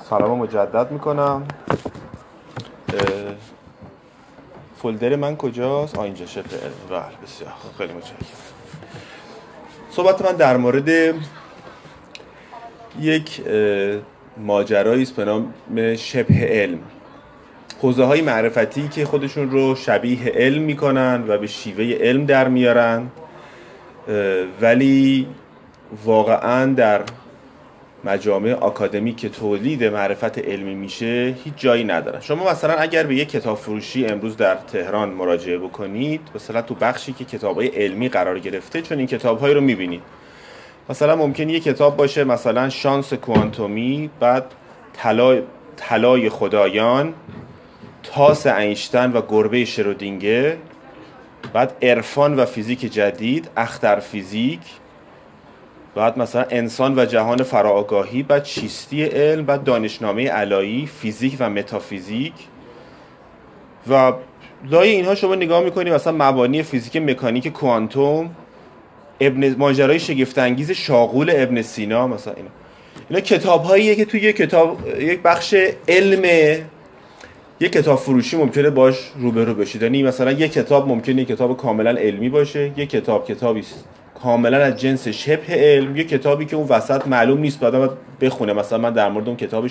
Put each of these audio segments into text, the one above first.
سلام مجدد میکنم. فولدر من کجاست؟ اینجا شبه علم. بله بسیار خیلی متشکرم. صحبت من در مورد یک ماجرایی است به نام شبه علم، حوزه های معرفتی که خودشون رو شبیه علم میکنن و به شیوه علم در میارن، ولی واقعا در مجامع آکادمیک که تولید معرفت علمی میشه هیچ جایی ندارن. شما مثلا اگر به یک کتاب فروشی امروز در تهران مراجعه بکنید، مثلا تو بخشی که کتاب‌های علمی قرار گرفته، چون این کتاب‌هایی رو میبینید، مثلا ممکنه یک کتاب باشه مثلا شانس کوانتومی، بعد طلای خدایان، تاس اینشتین و گربه شرودینگر، بعد عرفان و فیزیک جدید، اختر فیزیک، بعد مثلا انسان و جهان فراآگاهی، بعد چیستی علم، بعد دانشنامه علایی، فیزیک و متافیزیک. و لای اینها شما نگاه میکنید مثلا مبانی فیزیک مکانیک کوانتوم، ماجرای شگفت انگیز شاغول ابن سینا، مثلا اینا کتاب‌هاییه که توی یک بخش علم یک کتاب فروشی ممکنه باش روبرو بشید. یعنی مثلا یک کتاب ممکنه یک کتاب کاملا علمی باشه، یک کتابی کاملا از جنس شبه علم، یک کتابی که اون وسط معلوم نیست بعدا باید بخونه. مثلا من در مورد اون کتاب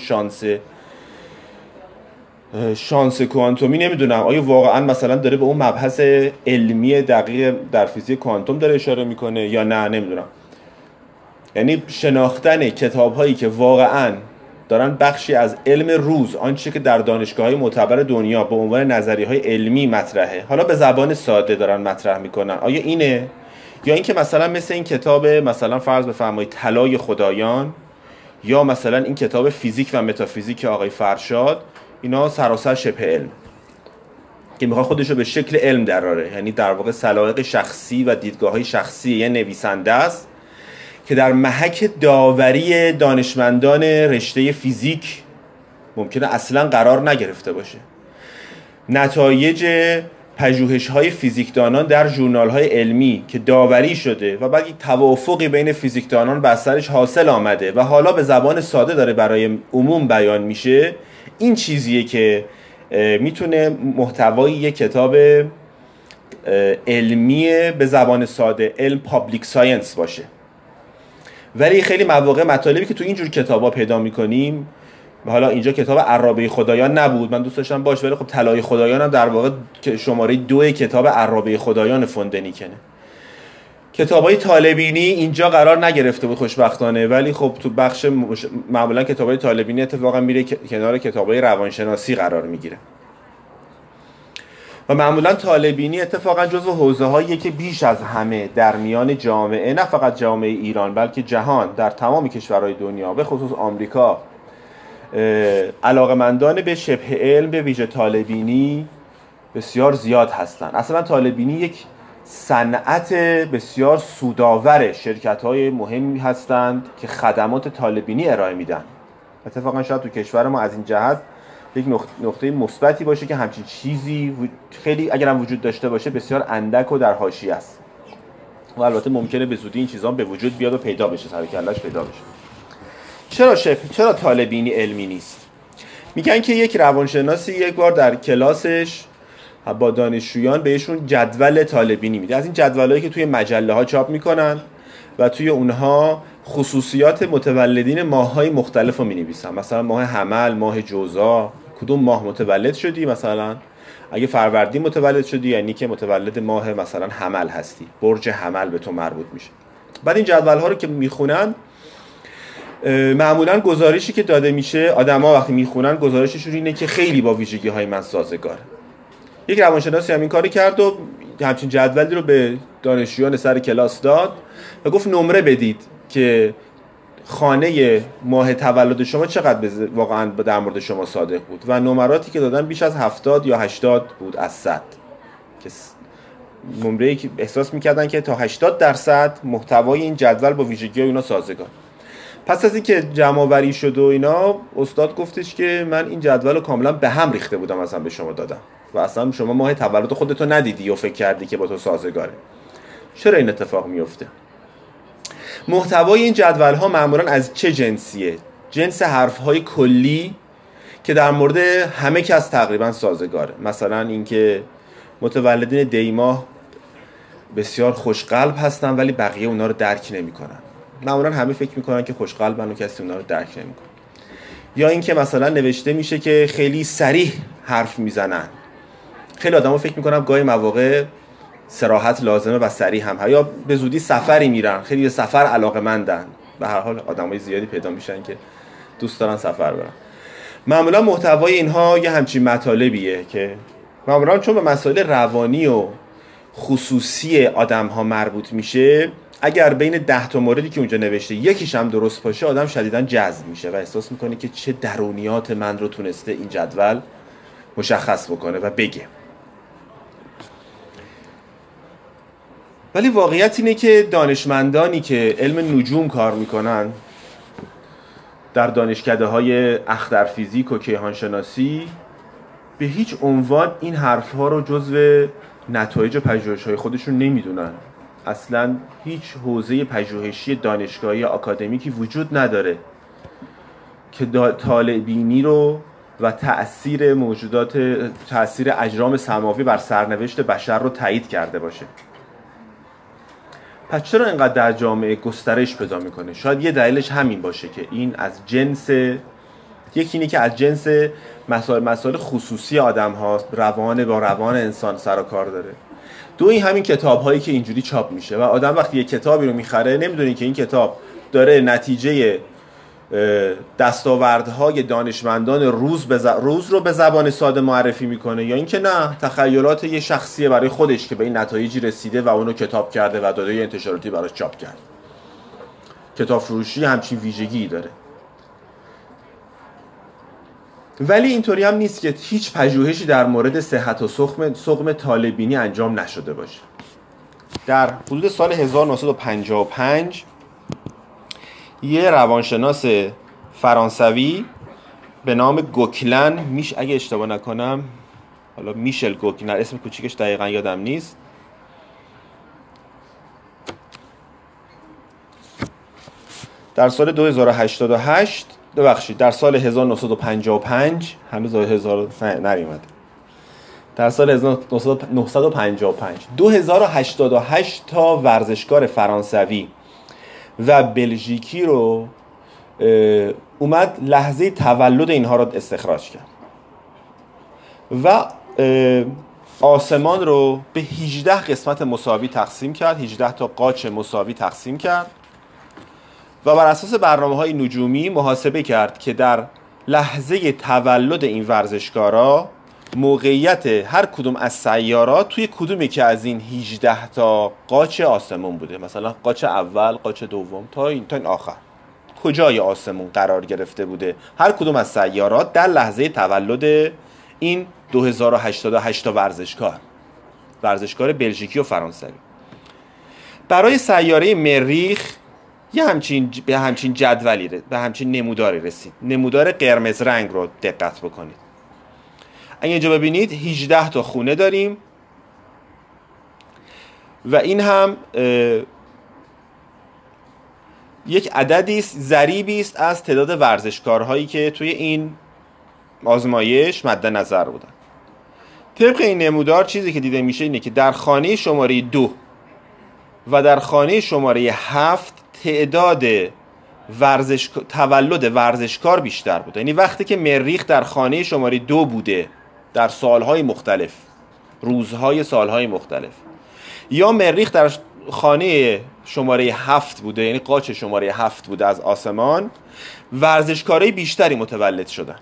شانس کوانتومی نمیدونم آیا واقعا مثلا داره به اون مبحث علمی دقیق در فیزیک کوانتوم داره اشاره میکنه یا نه، نمیدونم. یعنی شناختن کتاب‌هایی که واقعا دارن بخشی از علم روز، آنچه که در دانشگاه‌های معتبر دنیا به عنوان نظریه‌های علمی مطرحه، حالا به زبان ساده دارن مطرح میکنن، آیا اینه؟ یا اینکه مثلا مثل این کتاب مثلا فرض بفرمایید طلای خدایان، یا مثلا این کتاب فیزیک و متافیزیک آقای فرشاد، اینا سراسر شبه علم که میخواد خودش رو به شکل علم دراره. یعنی در واقع سلایق شخصی و دیدگاه‌های شخصی یه نویسنده است که در محک داوری دانشمندان رشته فیزیک ممکنه اصلا قرار نگرفته باشه. نتایج پژوهش‌های فیزیکدانان در ژورنال‌های علمی که داوری شده و بعد یک توافقی بین فیزیکدانان بر سرش حاصل آمده و حالا به زبان ساده داره برای عموم بیان میشه، این چیزیه که میتونه محتوای یک کتاب علمی به زبان ساده، علم پابلیک ساینس باشه. ولی خیلی مواقع مطالبی که تو اینجور کتابا پیدا میکنیم، حالا اینجا کتاب عرابه خدایان نبود، من دوست داشتم باشه، ولی خب طلای خدایان هم در واقع شماره 2 کتاب عرابه خدایان فوندنیکنه. کتابای طالبینی اینجا قرار نگرفته بود خوشبختانه، ولی خب تو بخش معمولا کتابای طالبینی اتفاقا میره کنار کتابای روانشناسی قرار میگیره. و معمولا طالبینی اتفاقا جزو حوزه‌هایی که بیش از همه در میان جامعه، نه فقط جامعه ایران بلکه جهان، در تمام کشورهای دنیا به خصوص آمریکا، علاقمندان به شبه علم به ویژه طالبینی بسیار زیاد هستند. اصلا طالبینی یک صنعت بسیار سودآور شرکت‌های مهمی هستند که خدمات طالبینی ارائه میدن. اتفاقا شاید تو کشور ما از این جهت یک نقطه مثبتی باشه که همچین چیزی خیلی اگر هم وجود داشته باشه بسیار اندک و در حاشیه است. و البته ممکنه به زودی این چیزا به وجود بیاد و پیدا بشه، سر کله‌اش پیدا بشه. چرا طالبینی علمی نیست؟ میگن که یک روانشناسی یک بار در کلاسش با دانشجویان بهشون جدول طالبینی میده، از این جدولایی که توی مجله‌ها چاپ میکنن و توی اونها خصوصیات متولدین ماه‌های مختلف رو می‌نویسن. مثلا ماه حمل، ماه جوزا، کدوم ماه متولد شدی، مثلا اگه فروردین متولد شدی یعنی که متولد ماه مثلا حمل هستی، برج حمل به تو مربوط میشه. بعد این جدول‌ها رو که میخونن، معمولا گزارشی که داده میشه، آدم‌ها وقتی میخونن گزارششون اینه که خیلی با ویژگی‌های من سازگاره. یک روانشناسی هم این کاری کرد و همچین جدولی رو به دانشجویان سر کلاس داد و گفت نمره بدید که خانه ماه تولد شما چقدر واقعا در مورد شما صادق بود، و نمراتی که دادن بیش از 70 یا 80 بود از 100، که نمره‌ای که احساس می‌کردن که تا 80% محتوای این جدول با ویژگی‌های اینا سازگار. پس از اینکه جمع‌آوری شد و اینا، استاد گفتش که من این جدول رو کاملا به هم ریخته بودم اصلا به شما دادم و اصلا شما ماه تولد خودتو ندیدی و فکر کردی که با تو سازگاره. چرا این اتفاق میفته؟ محتوای این جدول ها معمولا از چه جنسیه؟ جنس حرفهای کلی که در مورد همه کس تقریبا سازگاره. مثلا اینکه متولدین دیماه بسیار خوشقلب هستن ولی بقیه اونا رو درک نمیکنن. معمولا همه فکر میکنن که خوشقلبن و کسی اونا رو درک نمیکنه. یا اینکه مثلا نوشته میشه که خیلی صریح حرف میزنن. خیلی آدما فکر میکنن گاهی مواقع صراحت لازمه و صریح هم، یا به زودی سفری میرن، خیلی به سفر علاقه‌مندن. به هر حال آدمای زیادی پیدا میشن که دوست دارن سفر برن. معمولا محتوای اینها یه همچین مطالبیه که معمولا چون به مسائل روانی و خصوصی آدم‌ها مربوط میشه، اگر بین 10 تا موردی که اونجا نوشته یکیش هم درست باشه، آدم شدیداً جذب میشه و احساس میکنه که چه درونیات من رو تونسته این جدول مشخص بکنه و بگه. ولی واقعیت اینه که دانشمندانی که علم نجوم کار میکنن در دانشکده‌های اخترفیزیک و کیهانشناسی به هیچ عنوان این حرف‌ها رو جزو نتایج پژوهش‌های خودشون نمیدونن. اصلاً هیچ حوزه پژوهشی دانشگاهی آکادمیکی وجود نداره که طالع‌بینی رو و تأثیر اجرام سماوی بر سرنوشت بشر رو تایید کرده باشه. پس چرا اینقدر در جامعه گسترش پیدا میکنه؟ شاید یه دلیلش همین باشه که این از جنس، یکی اینه که از جنس مسائل خصوصی آدم هاست، روان با روان انسان سر و کار داره. دو، این همین کتاب هایی که اینجوری چاپ میشه و آدم وقتی یه کتابی رو میخره نمیدونه که این کتاب داره نتیجه دستاوردهای دانشمندان روز رو به زبان ساده معرفی میکنه، یا اینکه نه، تخیلات یه شخصیه برای خودش که به این نتایجی رسیده و اونو کتاب کرده و داده یه انتشاراتی براش چاپ کرد. کتاب فروشی همچین ویژگی داره. ولی اینطوری هم نیست که هیچ پژوهشی در مورد صحت و سقم طالع‌بینی انجام نشده باشه. در حدود سال 1955 یه روانشناس فرانسوی به نام گوکلن، اگه اشتباه نکنم حالا میشل گوکلن، اسم کوچیکش دقیقا یادم نیست، در سال 2088 در سال 1955 هنوز 1000 نریمد، در سال 1955 2088 تا ورزشکار فرانسوی و بلژیکی رو اومد لحظه تولد اینها رو استخراج کرد و آسمان رو به 18 قسمت مساوی تقسیم کرد، 18 تا قاچ مساوی تقسیم کرد و بر اساس برنامه‌های نجومی محاسبه کرد که در لحظه تولد این ورزشکارا موقعیت هر کدوم از سیارات توی کدومی که از این 18 تا قاچ آسمون بوده، مثلا قاچ اول، قاچ دوم تا این آخر، کجای آسمون قرار گرفته بوده هر کدوم از سیارات در لحظه تولد این 2088 تا ورزشکار بلژیکی و فرانسوی. برای سیاره مریخ به همچین جدولی، به همچین نموداری رسید. نمودار قرمز رنگ رو دقت بکنید. اگه اینجا ببینید 18 تا خونه داریم و این هم یک عددی است، ضریبی است از تعداد ورزشکارهایی که توی این آزمایش مد نظر بودن. طبق این نمودار چیزی که دیده میشه اینه که در خانه شماره 2 و در خانه شماره 7 تعداد تولد ورزشکار بیشتر بوده. یعنی وقتی که مریخ در خانه شماره 2 بوده در سالهای مختلف، روزهای سالهای مختلف، یا مریخ در خانه شماره 7 بوده، یعنی قاچ شماره 7 بوده از آسمان، ورزشکارای بیشتری متولد شدن.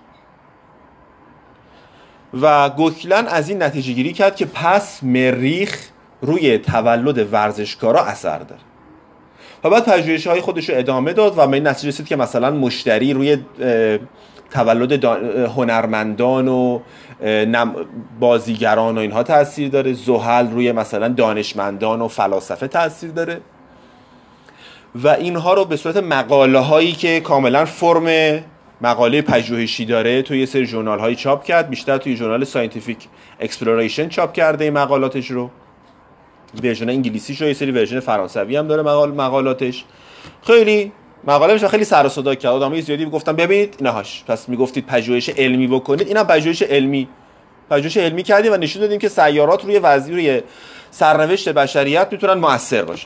و گوکلن از این نتیجه گیری کرد که پس مریخ روی تولد ورزشکارا اثر داره. و بعد پژوهش‌های خودش رو ادامه داد و به این نتیجه رسید که مثلا مشتری روی تولد هنرمندان و بازیگران و اینها تأثیر داره، زحل روی مثلا دانشمندان و فلاسفه تأثیر داره و اینها رو به صورت مقاله هایی که کاملا فرم مقاله پژوهشی داره توی یه سری ژورنال هایی چاپ کرد. بیشتر توی ژورنال ساینتیفیک اکسپلوریشن چاپ کرده این مقالاتش رو، ورژن انگلیسیش و یه سری ورژن فرانسوی هم داره مقالاتش. خیلی مقاله میشه خیلی سر و صدا کرد، آدمای زیادی گفتن ببینید اینهاش، پس میگفتید پژوهش علمی بکنید، اینم پژوهش علمی کردیم و نشون دادیم که سیارات روی سرنوشت بشریت میتونن مؤثر باشن.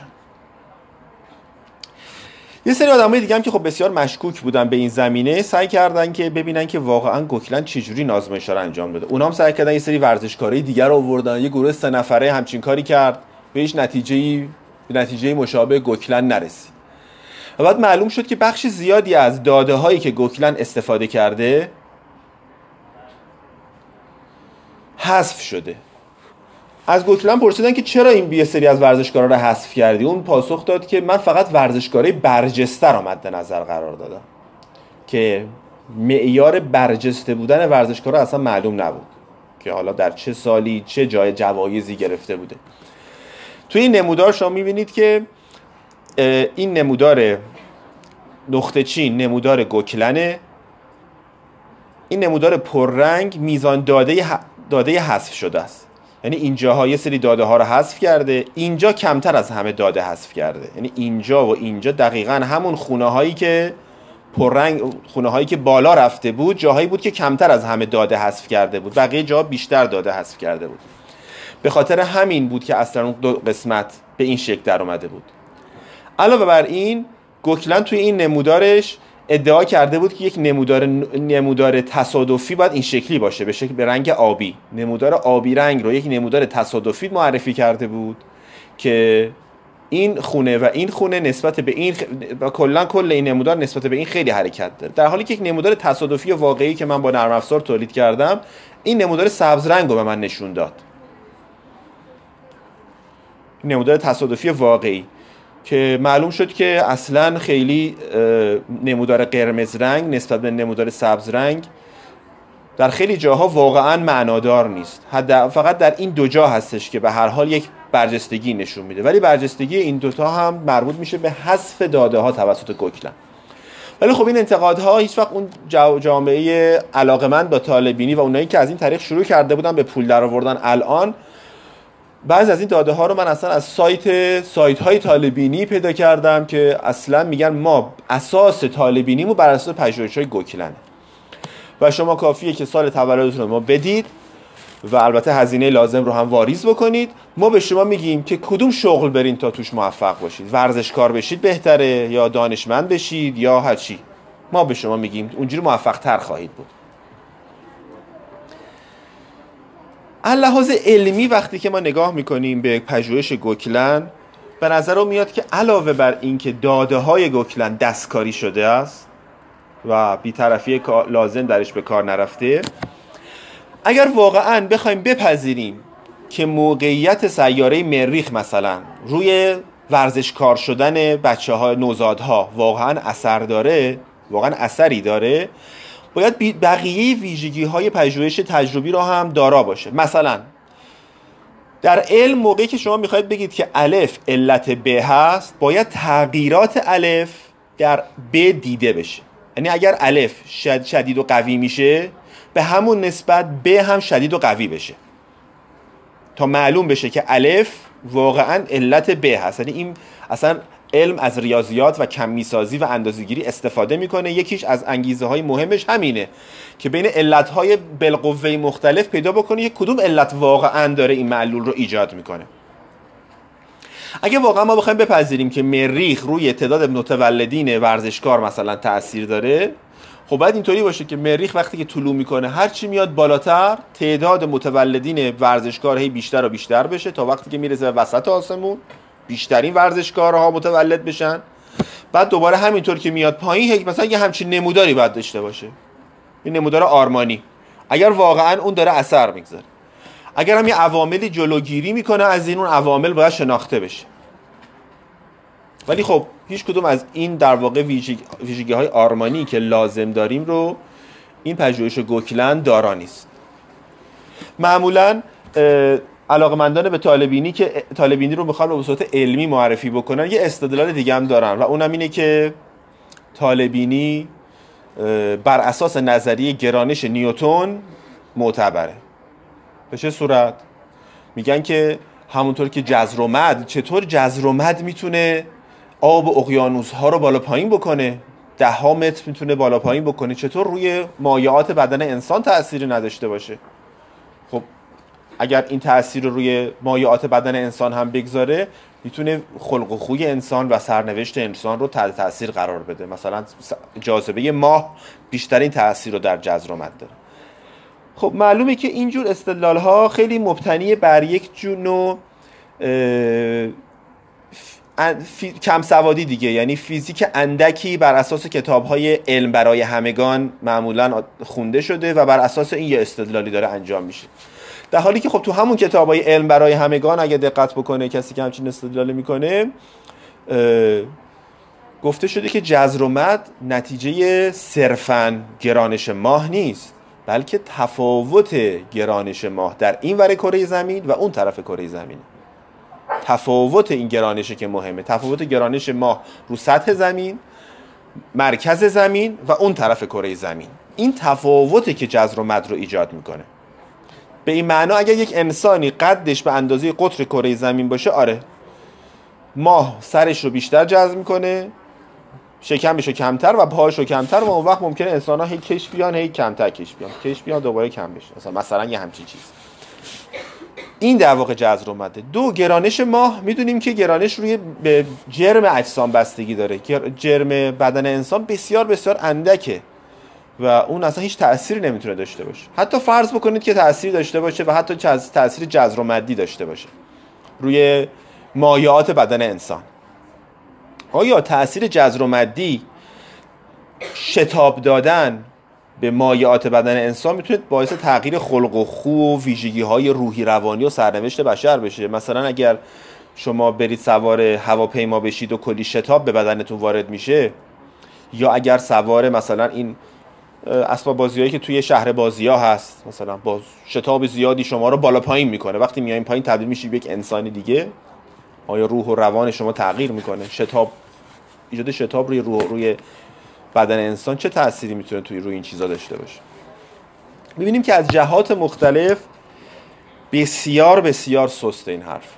یه سری آدمای دیگه هم که خب بسیار مشکوک بودن به این زمینه، سعی کردن که ببینن که واقعا گوکلند چجوری این آزمایش‌ها رو انجام داده. اونها هم سعی کردن یه سری ورزشکارای دیگر رو آوردن، یه گروه 3 نفره همچین کاری کرد، به هیچ نتیجه مشابه گوکلند نرسید. و بعد معلوم شد که بخش زیادی از داده‌هایی که گوکلند استفاده کرده حذف شده. از گوکلند پرسیدن که چرا این یه سری از ورزشکارا رو حذف کردی؟ اون پاسخ داد که من فقط ورزشکارای برجسته رو مد نظر قرار دادم، که معیار برجسته بودن ورزشکارا اصلا معلوم نبود که حالا در چه سالی چه جای جوایزی گرفته بوده. توی این نمودار شما می‌بینید که این نمودار نقطه چین نمودار گوکلنه، این نمودار پررنگ میزان داده حذف شده است. یعنی اینجاها یه سری داده ها رو حذف کرده، اینجا کمتر از همه داده حذف کرده. یعنی اینجا و اینجا دقیقاً همون خونه‌هایی که پررنگ، خونه‌هایی که بالا رفته بود، جاهایی بود که کمتر از همه داده حذف کرده بود، بقیه جاها بیشتر داده حذف کرده بود. به خاطر همین بود که اصلا اون دو قسمت به این شکل در اومده بود. علاوه بر این، گوکلند توی این نمودارش ادعا کرده بود که یک نمودار تصادفی باید این شکلی باشه، به رنگ آبی. نمودار آبی رنگ رو یک نمودار تصادفی معرفی کرده بود که این خونه و این خونه نسبت به این کل این نمودار نسبت به این خیلی حرکت داره، در حالی که یک نمودار تصادفی واقعی که من با نرم افزار تولید کردم این نمودار سبز رنگ رو به من نشون داد. نمودار تصادفی واقعی که معلوم شد که اصلا خیلی نمودار قرمز رنگ نسبت به نمودار سبز رنگ در خیلی جاها واقعا معنادار نیست. فقط در این دو جا هستش که به هر حال یک برجستگی نشون میده، ولی برجستگی این دوتا هم مربوط میشه به حذف داده ها توسط گوکلند. ولی خب این انتقادها هیچ وقت اون جامعه علاقمند با طالع‌بینی و اونایی که از این طریق شروع کرده بودن به پول درآوردن، الان بعضی از این داده ها رو من اصلا از سایت های طالع‌بینی پیدا کردم که اصلا میگن ما اساس طالع‌بینیمو بر اساس پژوهش‌های گوکلند و شما کافیه که سال تولدتون رو ما بدید و البته هزینه لازم رو هم واریز بکنید، ما به شما میگیم که کدوم شغل برین تا توش موفق باشید، ورزشکار بشید بهتره یا دانشمند بشید یا هر چی، ما به شما میگیم اونجوری موفق تر خواهید بود. لحاظ علمی وقتی که ما نگاه میکنیم به پژوهش گوکلند، به نظر میاد که علاوه بر این که داده های گوکلند دستکاری شده است و بی‌طرفی لازم درش به کار نرفته، اگر واقعا بخوایم بپذیریم که موقعیت سیاره مریخ مثلا روی ورزشکار شدن بچه‌ها نوزادها واقعا اثر داره، واقعا اثری داره، باید بقیه ویژگی‌های پژوهش تجربی رو هم دارا باشه. مثلا در علم موقعی که شما میخواید بگید که الف علت ب هست، باید تغییرات الف در ب دیده بشه. یعنی اگر الف شدید و قوی میشه، به همون نسبت ب هم شدید و قوی بشه تا معلوم بشه که الف واقعا علت ب هست. یعنی این اصلا علم از ریاضیات و کمی‌سازی و اندازه‌گیری استفاده میکنه. یکیش از انگیزه های مهمش همینه که بین علت های بالقوه مختلف پیدا بکنه یک کدوم علت واقعا داره این معلول رو ایجاد میکنه. اگه واقعا ما بخوایم بپذیریم که مریخ روی تعداد متولدین ورزشکار مثلا تأثیر داره، خب باید اینطوری باشه که مریخ وقتی که طلوع میکنه هر چی میاد بالاتر تعداد متولدین ورزشکار هی بیشتر و بیشتر بشه تا وقتی که میرسه به وسط آسمون بیشترین ورزشکارها متولد بشن. بعد دوباره همینطور که میاد پایین مثلا یه همچین نموداری باید داشته باشه، این نمودار آرمانی، اگر واقعا اون داره اثر میگذاره. اگر هم یه عواملی جلوگیری میکنه از این، اون عوامل باید شناخته بشه. ولی خب هیچ کدوم از این در واقع ویژگی های آرمانی که لازم داریم رو این پژوهش گوکلند دارا نیست. معمولاً علاقمندان به طالع‌بینی که طالع‌بینی رو میخوان به صورت علمی معرفی بکنن یه استدلال دیگه هم دارن و اونم اینه که طالع‌بینی بر اساس نظریه گرانش نیوتن معتبره. به چه صورت؟ میگن که همونطور که جذر و مد، چطور جذر و مد میتونه آب اقیانوس ها رو بالا پایین بکنه، 10 متر میتونه بالا پایین بکنه، چطور روی مایعات بدن انسان تأثیری نداشته باشه؟ خب اگر این تأثیر رو روی مایعات بدن انسان هم بگذاره، میتونه خلق و خوی انسان و سرنوشت انسان رو تحت تأثیر قرار بده. مثلا جاذبه ماه بیشترین تأثیر رو در جزر و مد داره. خب معلومه که اینجور استدلال ها خیلی مبتنی بر یک نوع کم سوادی دیگه، یعنی فیزیک اندکی بر اساس کتاب‌های علم برای همگان معمولا خونده شده و بر اساس این یه استدلالی داره انجام میشه. در حالی که خب تو همون کتاب‌های علم برای همگان اگه دقت بکنه کسی که همچین استدلالی میکنه، گفته شده که جزر و مد نتیجه صرفاً گرانش ماه نیست، بلکه تفاوت گرانش ماه در این ور کره زمین و اون طرف کره زمین. تفاوت این گرانشه که مهمه، تفاوت گرانش ماه رو سطح زمین، مرکز زمین و اون طرف کره زمین. این تفاوته که جزر و مد رو ایجاد میکنه. به این معنا اگر یک انسانی قدش به اندازه قطر کره زمین باشه، آره ماه سرش رو بیشتر جذب میکنه، شکمش رو کمتر و پاهاش رو کمتر، و اون وقت ممکنه انسان ها هی کش بیان هی کمتر کش بیان دوباره کم بشه، مثلا یه همچین چیز. این در واقع جزر و مده. دو، گرانش ماه میدونیم که گرانش روی به جرم اجسام بستگی داره. جرم بدن انسان بسیار بسیار اندکه و اون اصلا هیچ تأثیری نمیتونه داشته باشه. حتی فرض بکنید که تأثیری داشته باشه و حتی تأثیر جزر و مدی داشته باشه روی مایعات بدن انسان. آیا تأثیر جزر و مدی، شتاب دادن به مایعات بدن انسان، میتونه باعث تغییر خلق و خو و ویژگی‌های روحی روانی و سرنوشت بشر بشه؟ مثلا اگر شما برید سوار هواپیما بشید و کلی شتاب به بدنتون وارد میشه، یا اگر سوار مثلا این اسباب بازیایی که توی شهر بازی‌ها هست، مثلا با شتاب زیادی شما رو بالا پایین میکنه، وقتی میایین پایین تبدیل میشید به یک انسان دیگه، آیا روح و روان شما تغییر میکنه؟ ایجاد شتاب روی بدن انسان چه تأثیری میتونه روی این چیزا داشته باشه؟ میبینیم که از جهات مختلف بسیار بسیار سسته این حرف.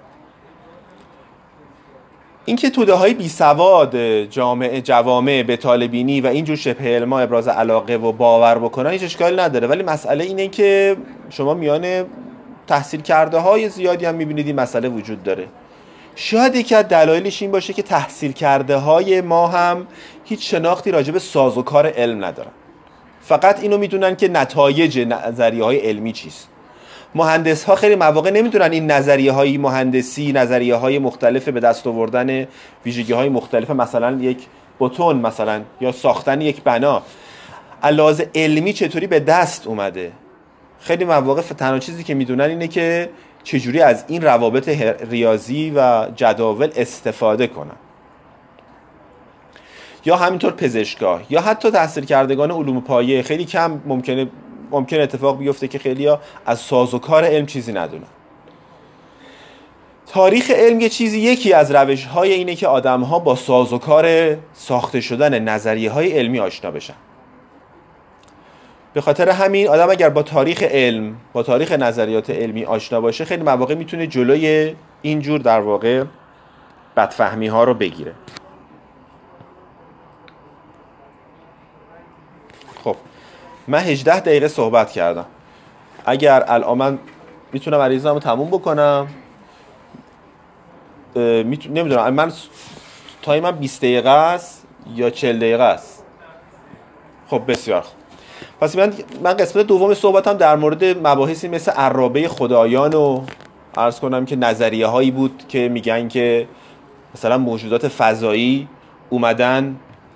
اینکه توده‌های بیسواد جوامع به طالبینی و اینجور شبه علما ابراز علاقه و باور بکنن هیچ اشکالی نداره، ولی مسئله اینه که شما میان تحصیل کرده های زیادی هم میبینید این مسئله وجود داره. شاید یکی از دلایلش این باشه که تحصیل کرده های ما هم هیچ شناختی راجع به سازوکار علم ندارن، فقط اینو میدونن که نتایج نظریه های علمی چیست. مهندس ها خیلی مواقع نمیدونن این نظریه های مهندسی، نظریه های مختلف به دست آوردن ویژگی های مختلف، مثلا یک بتون مثلا یا ساختن یک بنا، علاوه علمی چطوری به دست اومده. خیلی مواقع تنها چیزی که میدونن اینه که چجوری از این روابط ریاضی و جداول استفاده کنن. یا همینطور پزشکار یا حتی تحصیل کردگان علوم پایه خیلی کم ممکنه اتفاق بیفته که خیلیا از سازوکار علم چیزی ندونن. تاریخ علم یکی از روش‌های اینه که آدم‌ها با سازوکار ساخته شدن نظریه‌های علمی آشنا بشن. به خاطر همین آدم اگر با تاریخ علم، با تاریخ نظریات علمی آشنا باشه، خیلی مواقع میتونه جلوی اینجور در واقع بدفهمی‌ها رو بگیره. خب من 18 دقیقه صحبت کردم. اگر الان من میتونم عریضه‌مو تموم بکنم، نمیدونم من تایمم 20 دقیقه است یا 40 دقیقه است. خب بسیار خوب. پس من قسمت دوم صحبتم در مورد مباحثی مثل عرابه خدایان و عرض کنم که نظریه هایی بود که میگن که مثلا موجودات فضایی اومدن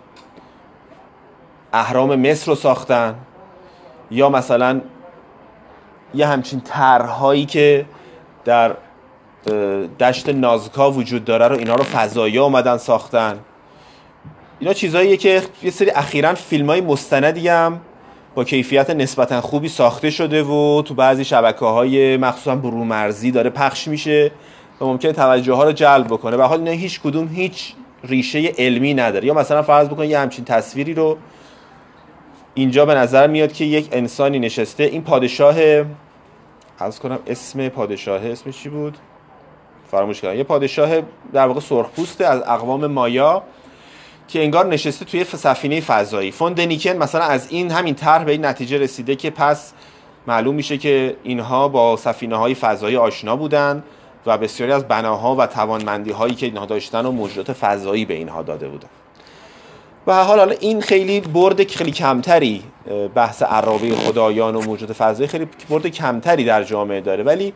اهرام مصر رو ساختن، یا مثلا یه همچین طرح‌هایی که در دشت نازکا وجود داره رو اینا رو فضایی‌ها اومدن ساختن. اینا چیزاییه که یه سری اخیراً فیلم‌های مستندی هم با کیفیت نسبتاً خوبی ساخته شده و تو بعضی شبکه‌های مخصوصاً برومرزی داره پخش میشه و ممکنه توجه ها رو جلب بکنه. به حال اینا هیچ کدوم هیچ ریشه علمی نداره. یا مثلا فرض بکنید یه همچین تصویری رو اینجا به نظر میاد که یک انسانی نشسته، این پادشاه، عرض کنم اسم پادشاه اسمش چی بود؟ فراموش کردم، یه پادشاه در واقع سرخپوسته از اقوام مایا که انگار نشسته توی سفینه فضایی. فون دنیکن مثلا از این همین طرح به این نتیجه رسیده که پس معلوم میشه که اینها با سفینه‌های فضایی آشنا بودن و بسیاری از بناها و توانمندی‌هایی که اینها داشتن و موجودات فضایی به اینها داده بودن. و حالا این خیلی برد خیلی کمتری، بحث عرابه خدایان و موجودات فضایی خیلی برد کمتری در جامعه داره، ولی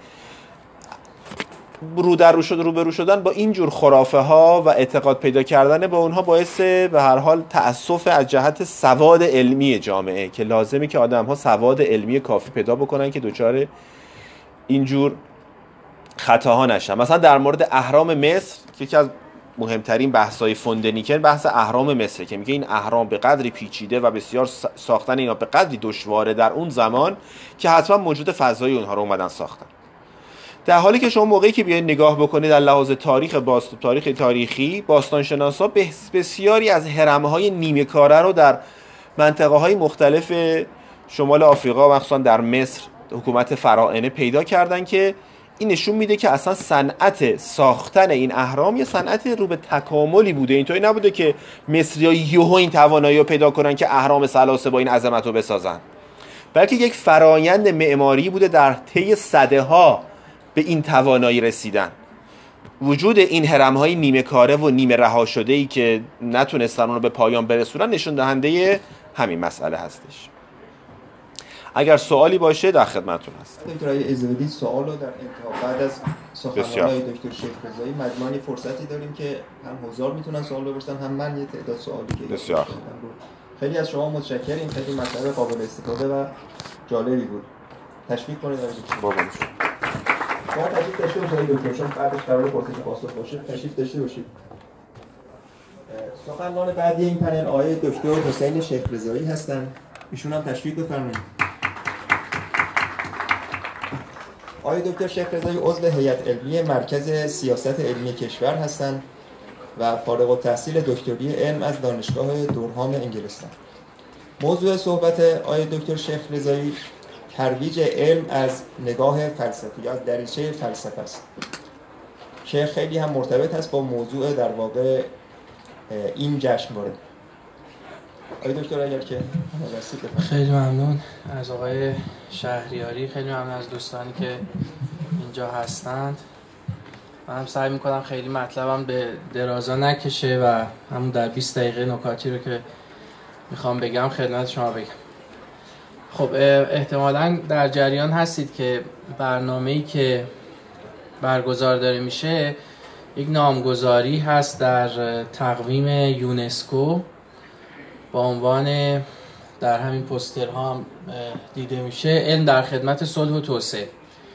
روبرو شدن با اینجور خرافه ها و اعتقاد پیدا کردن با اونها باعث به هر حال تأسف از جهت سواد علمی جامعه که لازمه که آدم ها سواد علمی کافی پیدا بکنن که دچار اینجور خطاها نشن. مثلا در مورد اهرام مصر که یکی از مهمترین بحث‌های فون دنیکن بحث اهرام مصر که میگه این اهرام به قدری پیچیده و بسیار ساختن اینا به قدری دشواره در اون زمان که حتما موجود فضایی اونها رو اومدن ساختن. در حالی که شما موقعی که بیاید نگاه بکنید در لحاظ تاریخی باستانشناسا بسیاری از هرم‌های نیمه کاره رو در منطقه‌های مختلف شمال آفریقا مخصوصا در مصر حکومت فراعنه پیدا کردن که این نشون میده که اصلا صنعت ساختن این اهرام یه صنعت رو به تکاملی بوده. اینطوری نبوده که مصری‌ها یهو این توانایی رو پیدا کنن که اهرام ثلاثه با این عظمت رو بسازن، بلکه یک فرایند معماری بوده در طی سده‌ها به این توانایی رسیدن. وجود این هرم‌های نیمه کاره و نیمه رها شده‌ای که نتونستن اون رو به پایان برسونن نشون دهنده همین مسئله هستش. اگر سوالی باشه در خدمتتون هستم. دکتر ازودی سوالو در انتها بعد از سخنرانی دکتر شیخ رضایی مجموعاً فرصتی داریم که هم حضار میتونن سوال بپرسن، هم من یه تعداد سوالی که بسیار خیلی از شما متشکریم، خیلی مطلب قابل استفاده و جالبی بود. تشویق کنید شما تشریف داشته باشید دکتر، چون بعدش قرار پرسش پاسخ باشه، تشریف داشته باشید. سخنران بعدی این پنل آقای دکتر حسین شیخ رضایی هستن، ایشون هم تشریف بفرمایید. آقای دکتر شیخ رضایی عضو هیئت علمی مرکز سیاست علمی کشور هستند و فارغ التحصیل دکتری علم از دانشگاه دورهام انگلستان. موضوع صحبت آقای دکتر شیخ رضایی ترویج علم از نگاه فلسفی یا از دریچه فلسفه است که خیلی هم مرتبط است با موضوع در واقع این جشنواره. آقای دکتر اگر که خیلی ممنون از آقای شهریاری، خیلی ممنون از دوستانی که اینجا هستند. من هم سعی میکنم خیلی مطلبم به درازا نکشه و همون در 20 دقیقه نکاتی رو که میخوام بگم خدمت شما بگم. خب احتمالاً در جریان هستید که برنامه‌ای که برگزار داره میشه یک نامگذاری هست در تقویم یونسکو با عنوان، در همین پوسترها هم دیده میشه، علم در خدمت صلح و توسعه.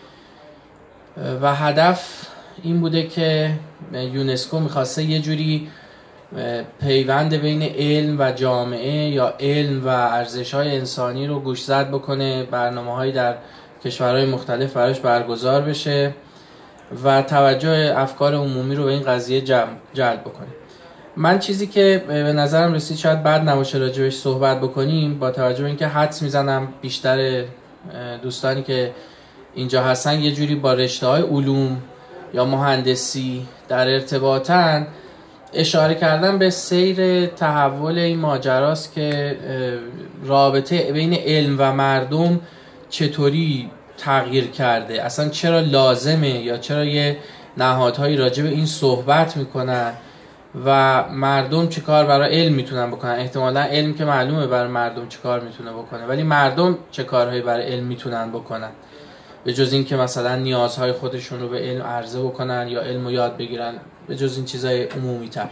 و هدف این بوده که یونسکو میخواسته یه جوری پیوند بین علم و جامعه یا علم و ارزش‌های انسانی رو گوشزد بکنه، برنامه‌هایی در کشورهای مختلف براش برگزار بشه و توجه افکار عمومی رو به این قضیه جلب بکنه. من چیزی که به نظرم رسید شاید بعد نباشه راجبش صحبت بکنیم، با توجه به اینکه حدس میزنم بیشتر دوستانی که اینجا هستن یه جوری با رشته‌های علوم یا مهندسی در ارتباطن، اشاره کردن به سیر تحول این ماجراست که رابطه بین علم و مردم چطوری تغییر کرده، اصلا چرا لازمه یا چرا یه نهادهایی راجع به این صحبت میکنن و مردم چه کار برای علم میتونن بکنن. احتمالا علم که معلومه برای مردم چه کار میتونه بکنه، ولی مردم چه کارهایی برای علم میتونن بکنن به جز این که مثلا نیازهای خودشون رو به علم عرضه بکنن یا علم رو یاد بگیرن، به جز این چیزای عمومی تر.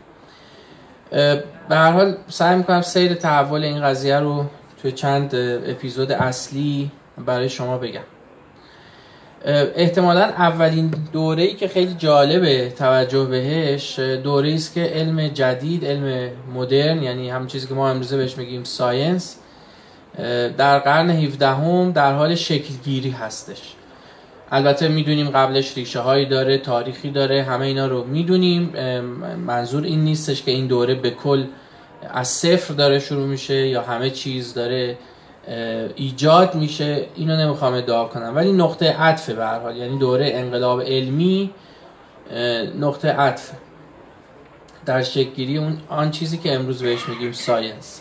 به هر حال سعی میکنم سیر تحول این قضیه رو توی چند اپیزود اصلی برای شما بگم. احتمالاً اولین دوره‌ای که خیلی جالبه توجه بهش دوره‌ای است که علم جدید، علم مدرن، یعنی همون چیزی که ما امروزه بهش میگیم ساینس، در قرن 17 در حال شکل گیری هستش. البته میدونیم قبلش ریشه هایی داره، تاریخی داره، همه اینا رو میدونیم. منظور این نیستش که این دوره به کل از صفر داره شروع میشه یا همه چیز داره ایجاد میشه، اینو نمیخوام ادعا کنم، ولی نقطه عطف به هر حال، یعنی دوره انقلاب علمی نقطه عطف در شکل‌گیری آن چیزی که امروز بهش میگیم ساینس.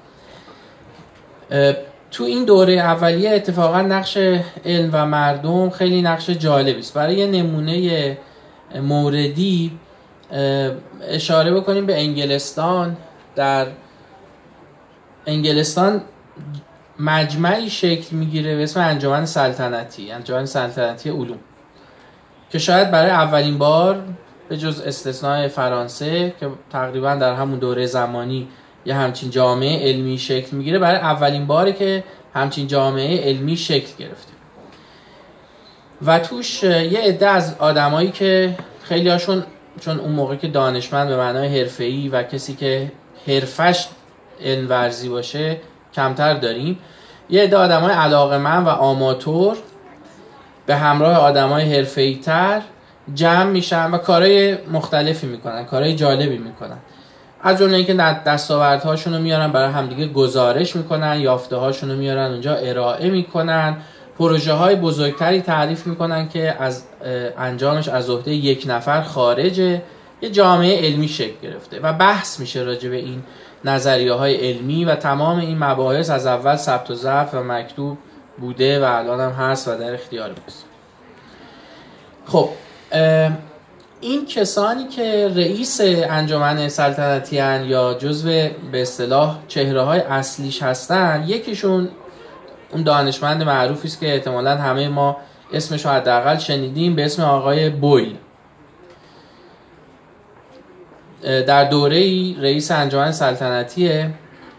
تو این دوره اولیه اتفاقا نقش علم و مردم خیلی نقش جالبی است. برای یه نمونه موردی اشاره بکنیم به انگلستان. در انگلستان مجمعی شکل میگیره به اسم انجمن سلطنتی علوم که شاید برای اولین بار به جز استثناء فرانسه که تقریبا در همون دوره زمانی یه همچین جامعه علمی شکل میگیره، برای اولین باره که همچین جامعه علمی شکل گرفته و توش یه عده از آدمایی که خیلی هاشون چون اون موقع که دانشمند به معنای حرفه‌ای و کسی که حرفش علم ورزی باشه کمتر داریم، یه عده آدمای علاقه‌مند و آماتور به همراه آدمای حرفه‌ای تر جمع میشن و کارهای مختلفی میکنن، کارهای جالبی میکنن. از جمله اینکه دستاوردهاشون رو میارن برای همدیگه گزارش میکنن، یافته هاشون رو میارن اونجا ارائه میکنن، پروژه های بزرگتری تعریف میکنن که از انجامش از عهده یک نفر خارجه. یه جامعه علمی شکل گرفته و بحث میشه راجع به این نظریه های علمی و تمام این مباحث از اول ثبت و ضبط و مکتوب بوده و الان هم هست و در اختیار ماست. خب این کسانی که رئیس انجمن سلطنتی هستند یا جزو به اصطلاح چهره‌های اصلیش هستن، یکیشون اون دانشمند معروفی است که احتمالاً همه ما اسمش رو حداقل شنیدیم، به اسم آقای بویل. در دوره‌ای رئیس انجمن سلطنتیه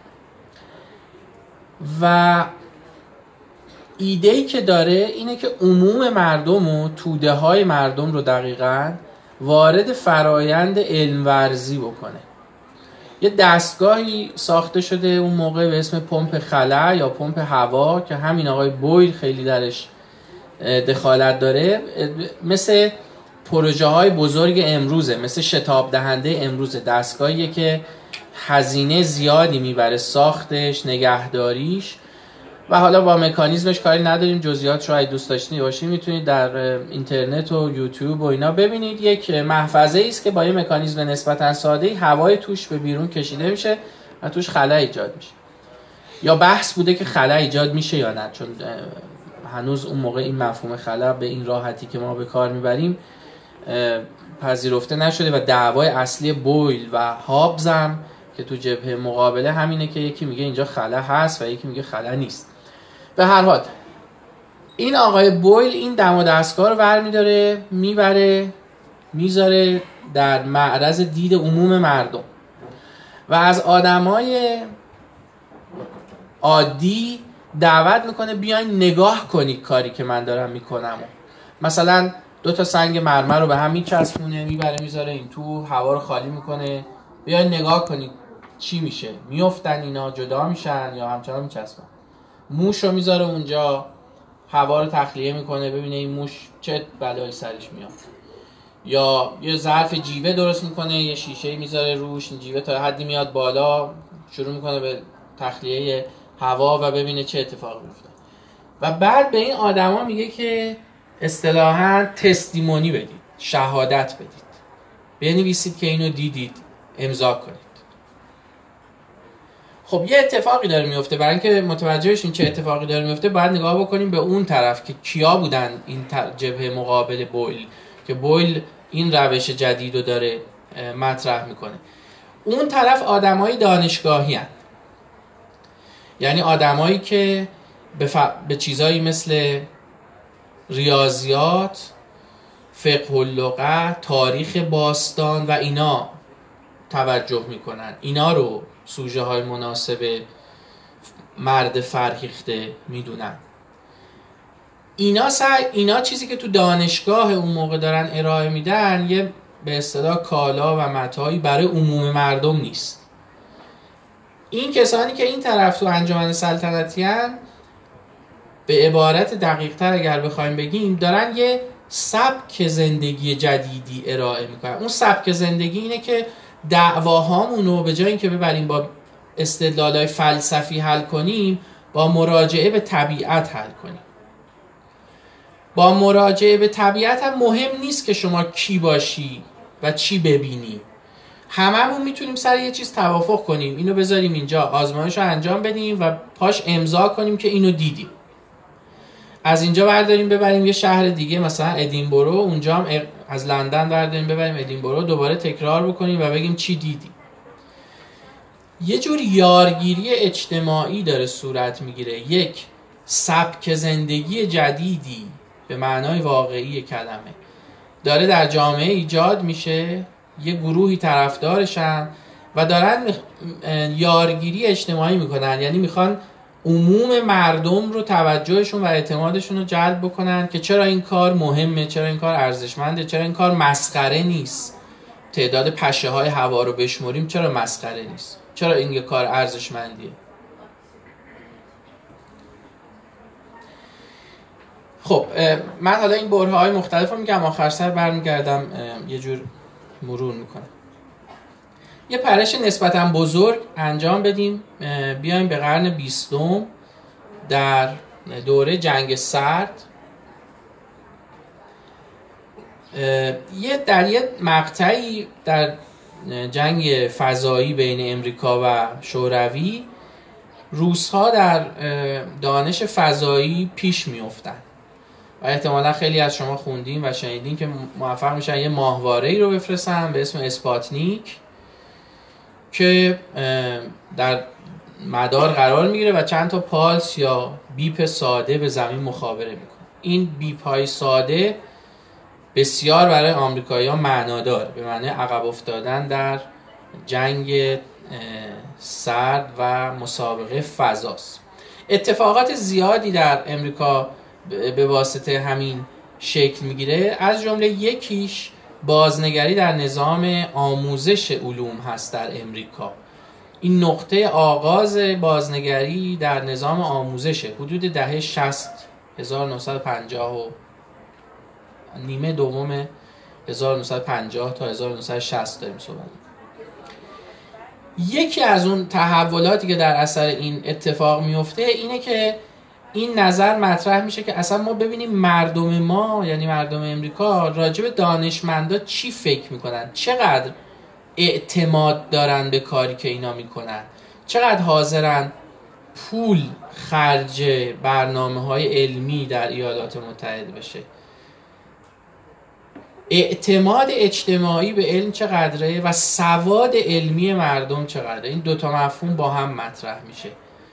و ایده‌ای که داره اینه که عموم مردم و توده های مردم رو دقیقاً وارد فرایند علم ورزی بکنه. یه دستگاهی ساخته شده اون موقع به اسم پمپ خلا یا پمپ هوا که همین آقای بویل خیلی درش دخالت داره. مثل پروژه های بزرگ امروزه، مثل شتاب دهنده امروزه، دستگاهیه که هزینه زیادی میبره ساختش، نگهداریش و حالا با مکانیزمش کاری نداریم، جزئیات رو اگه دوست داشتین باشین میتونید در اینترنت و یوتیوب و اینا ببینید. یک محفظه است که با یه مکانیزم نسبتا ساده‌ای هوای توش به بیرون کشیده میشه و توش خلا ایجاد میشه. یا بحث بوده که خلا ایجاد میشه یا نه، چون هنوز اون موقع این مفهوم خلا به این راحتی که ما به کار میبریم پذیرفته نشده و دعوای اصلی بویل و هابز هم که تو جبهه مقابله همینه که یکی میگه اینجا خلا هست و یکی میگه خلا نیست. به هر حال این آقای بویل این دم و دستگاه رو برمی‌داره میبره میذاره در معرض دید عموم مردم و از آدمای عادی دعوت میکنه بیاین نگاه کنید کاری که من دارم میکنم. مثلا 2 سنگ مرمر رو به هم میچسبونه، میبره میذاره این تو، هوا رو خالی میکنه، بیاین نگاه کنید چی میشه، میافتن اینا، جدا میشن یا همچنان میچسبن. موش رو میذاره اونجا، هوا رو تخلیه میکنه، ببینه این موش چه بلایی سرش میاد. یا یه ظرف جیوه درست میکنه، یه شیشه میذاره روش، این جیوه تا حدی میاد بالا، شروع میکنه به تخلیه هوا و ببینه چه اتفاقی میفته. و بعد به این آدما میگه که اصطلاحاً تستیمونی بدید، شهادت بدید، بنویسید که اینو دیدید، امضا کنید. خب یه اتفاقی داره میفته. برای اینکه متوجه بشین چه اتفاقی داره میفته باید نگاه بکنیم به اون طرف که کیا بودن این جبهه مقابل بویل، که بویل این روش جدید رو داره مطرح میکنه. اون طرف آدمای دانشگاهی هستند، یعنی آدمایی که به چیزایی مثل ریاضیات، فقه اللغة، تاریخ باستان و اینا توجه میکنن، اینا رو سوژه های مناسب مرد فرهیخته میدونن. اینا چیزی که تو دانشگاه اون موقع دارن ارائه میدن یه به اصطلاح کالا و متاعی برای عموم مردم نیست. این کسانی که این طرف تو انجمن سلطنتی هستند، به عبارت دقیق تر اگر بخوایم بگیم، دارن یه سبک زندگی جدیدی ارائه میکنن. اون سبک زندگی اینه که دعواهامونو به جای اینکه ببریم با استدلالای فلسفی حل کنیم، با مراجعه به طبیعت حل کنیم. با مراجعه به طبیعت هم مهم نیست که شما کی باشی و چی ببینی. هممون میتونیم سر یه چیز توافق کنیم، اینو بذاریم اینجا، آزمایش رو انجام بدیم و پاش امضا کنیم که اینو دیدیم. از اینجا برداریم ببریم یه شهر دیگه، مثلا ادینبرو، اونجا هم از لندن برداریم ببریم ادینبرو، دوباره تکرار بکنیم و بگیم چی دیدیم. یه جور یارگیری اجتماعی داره صورت میگیره، یک سبک زندگی جدیدی به معنای واقعی کلمه داره در جامعه ایجاد میشه، یه گروهی طرفدارشن و دارن یارگیری اجتماعی میکنن، یعنی میخوان عموم مردم رو توجهشون و اعتمادشون رو جلب بکنن که چرا این کار مهمه، چرا این کار ارزشمنده، چرا این کار مسخره نیست. تعداد پشه های هوا رو بشمریم، چرا مسخره نیست، چرا این یه کار ارزشمندیه. خب من حالا این برهه های مختلف رو میگم، آخر سر برمیگردم یه جور مرور میکنم. یه پرش نسبتاً بزرگ انجام بدیم، بیایم به قرن 20 در دوره جنگ سرد. در یه مقطعی در جنگ فضایی بین امریکا و شوروی، روس‌ها در دانش فضایی پیش میافتن و احتمالا خیلی از شما خوندین و شنیدین که موفق میشن یه ماهواره‌ای رو بفرستن به اسم اسپاتنیک که در مدار قرار میگیره و چند تا پالس یا بیپ ساده به زمین مخابره میکنه. این بیپ های ساده بسیار برای آمریکایی‌ها معنادار، به معنی عقب افتادن در جنگ سرد و مسابقه فضاست. اتفاقات زیادی در امریکا به واسطه همین شکل میگیره، از جمله یکیش بازنگری در نظام آموزش علوم هست در امریکا. این نقطه آغاز بازنگری در نظام آموزش حدود دهه 60 1950 و نیمه دوم 1950 تا 1960 داریم صحبت. یکی از اون تحولاتی که در اثر این اتفاق میفته اینه که این نظر مطرح میشه که اصلا ما ببینیم مردم ما، یعنی مردم امریکا، راجع به دانشمندا چی فکر میکنن، چقدر اعتماد دارن به کاری که اینا میکنن، چقدر حاضرن پول خرج برنامه‌های علمی در ایالات متحده بشه، اعتماد اجتماعی به علم چقدره و سواد علمی مردم چقدره. این دوتا مفهوم با هم مطرح میشه.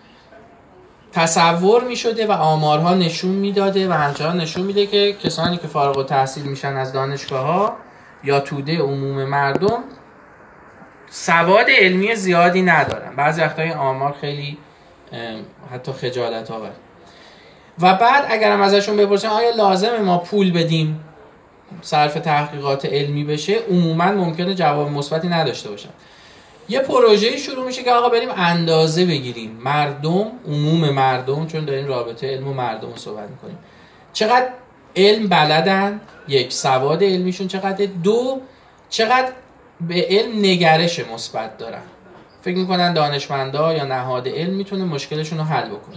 تصور میشده و آمارها نشون میداده و همچنان نشون میده که کسانی که فارغ التحصیل میشن از دانشگاه ها یا توده عموم مردم سواد علمی زیادی ندارن. بعضی وقتا این آمار خیلی حتی خجالت آور. و بعد اگرم ازشون بپرسن آیا لازمه ما پول بدیم صرف تحقیقات علمی بشه، عموما ممکنه جواب مثبتی نداشته باشن. یه پروژه‌ای شروع میشه که آقا بریم اندازه بگیریم مردم، عموم مردم، چون داریم رابطه علم و مردم رو صحبت میکنیم، چقدر علم بلدن، یک سواد علمیشون چقدر، دو چقدر به علم نگرش مثبت دارن، فکر میکنن دانشمندا یا نهاد علم میتونه مشکلشون رو حل بکنه.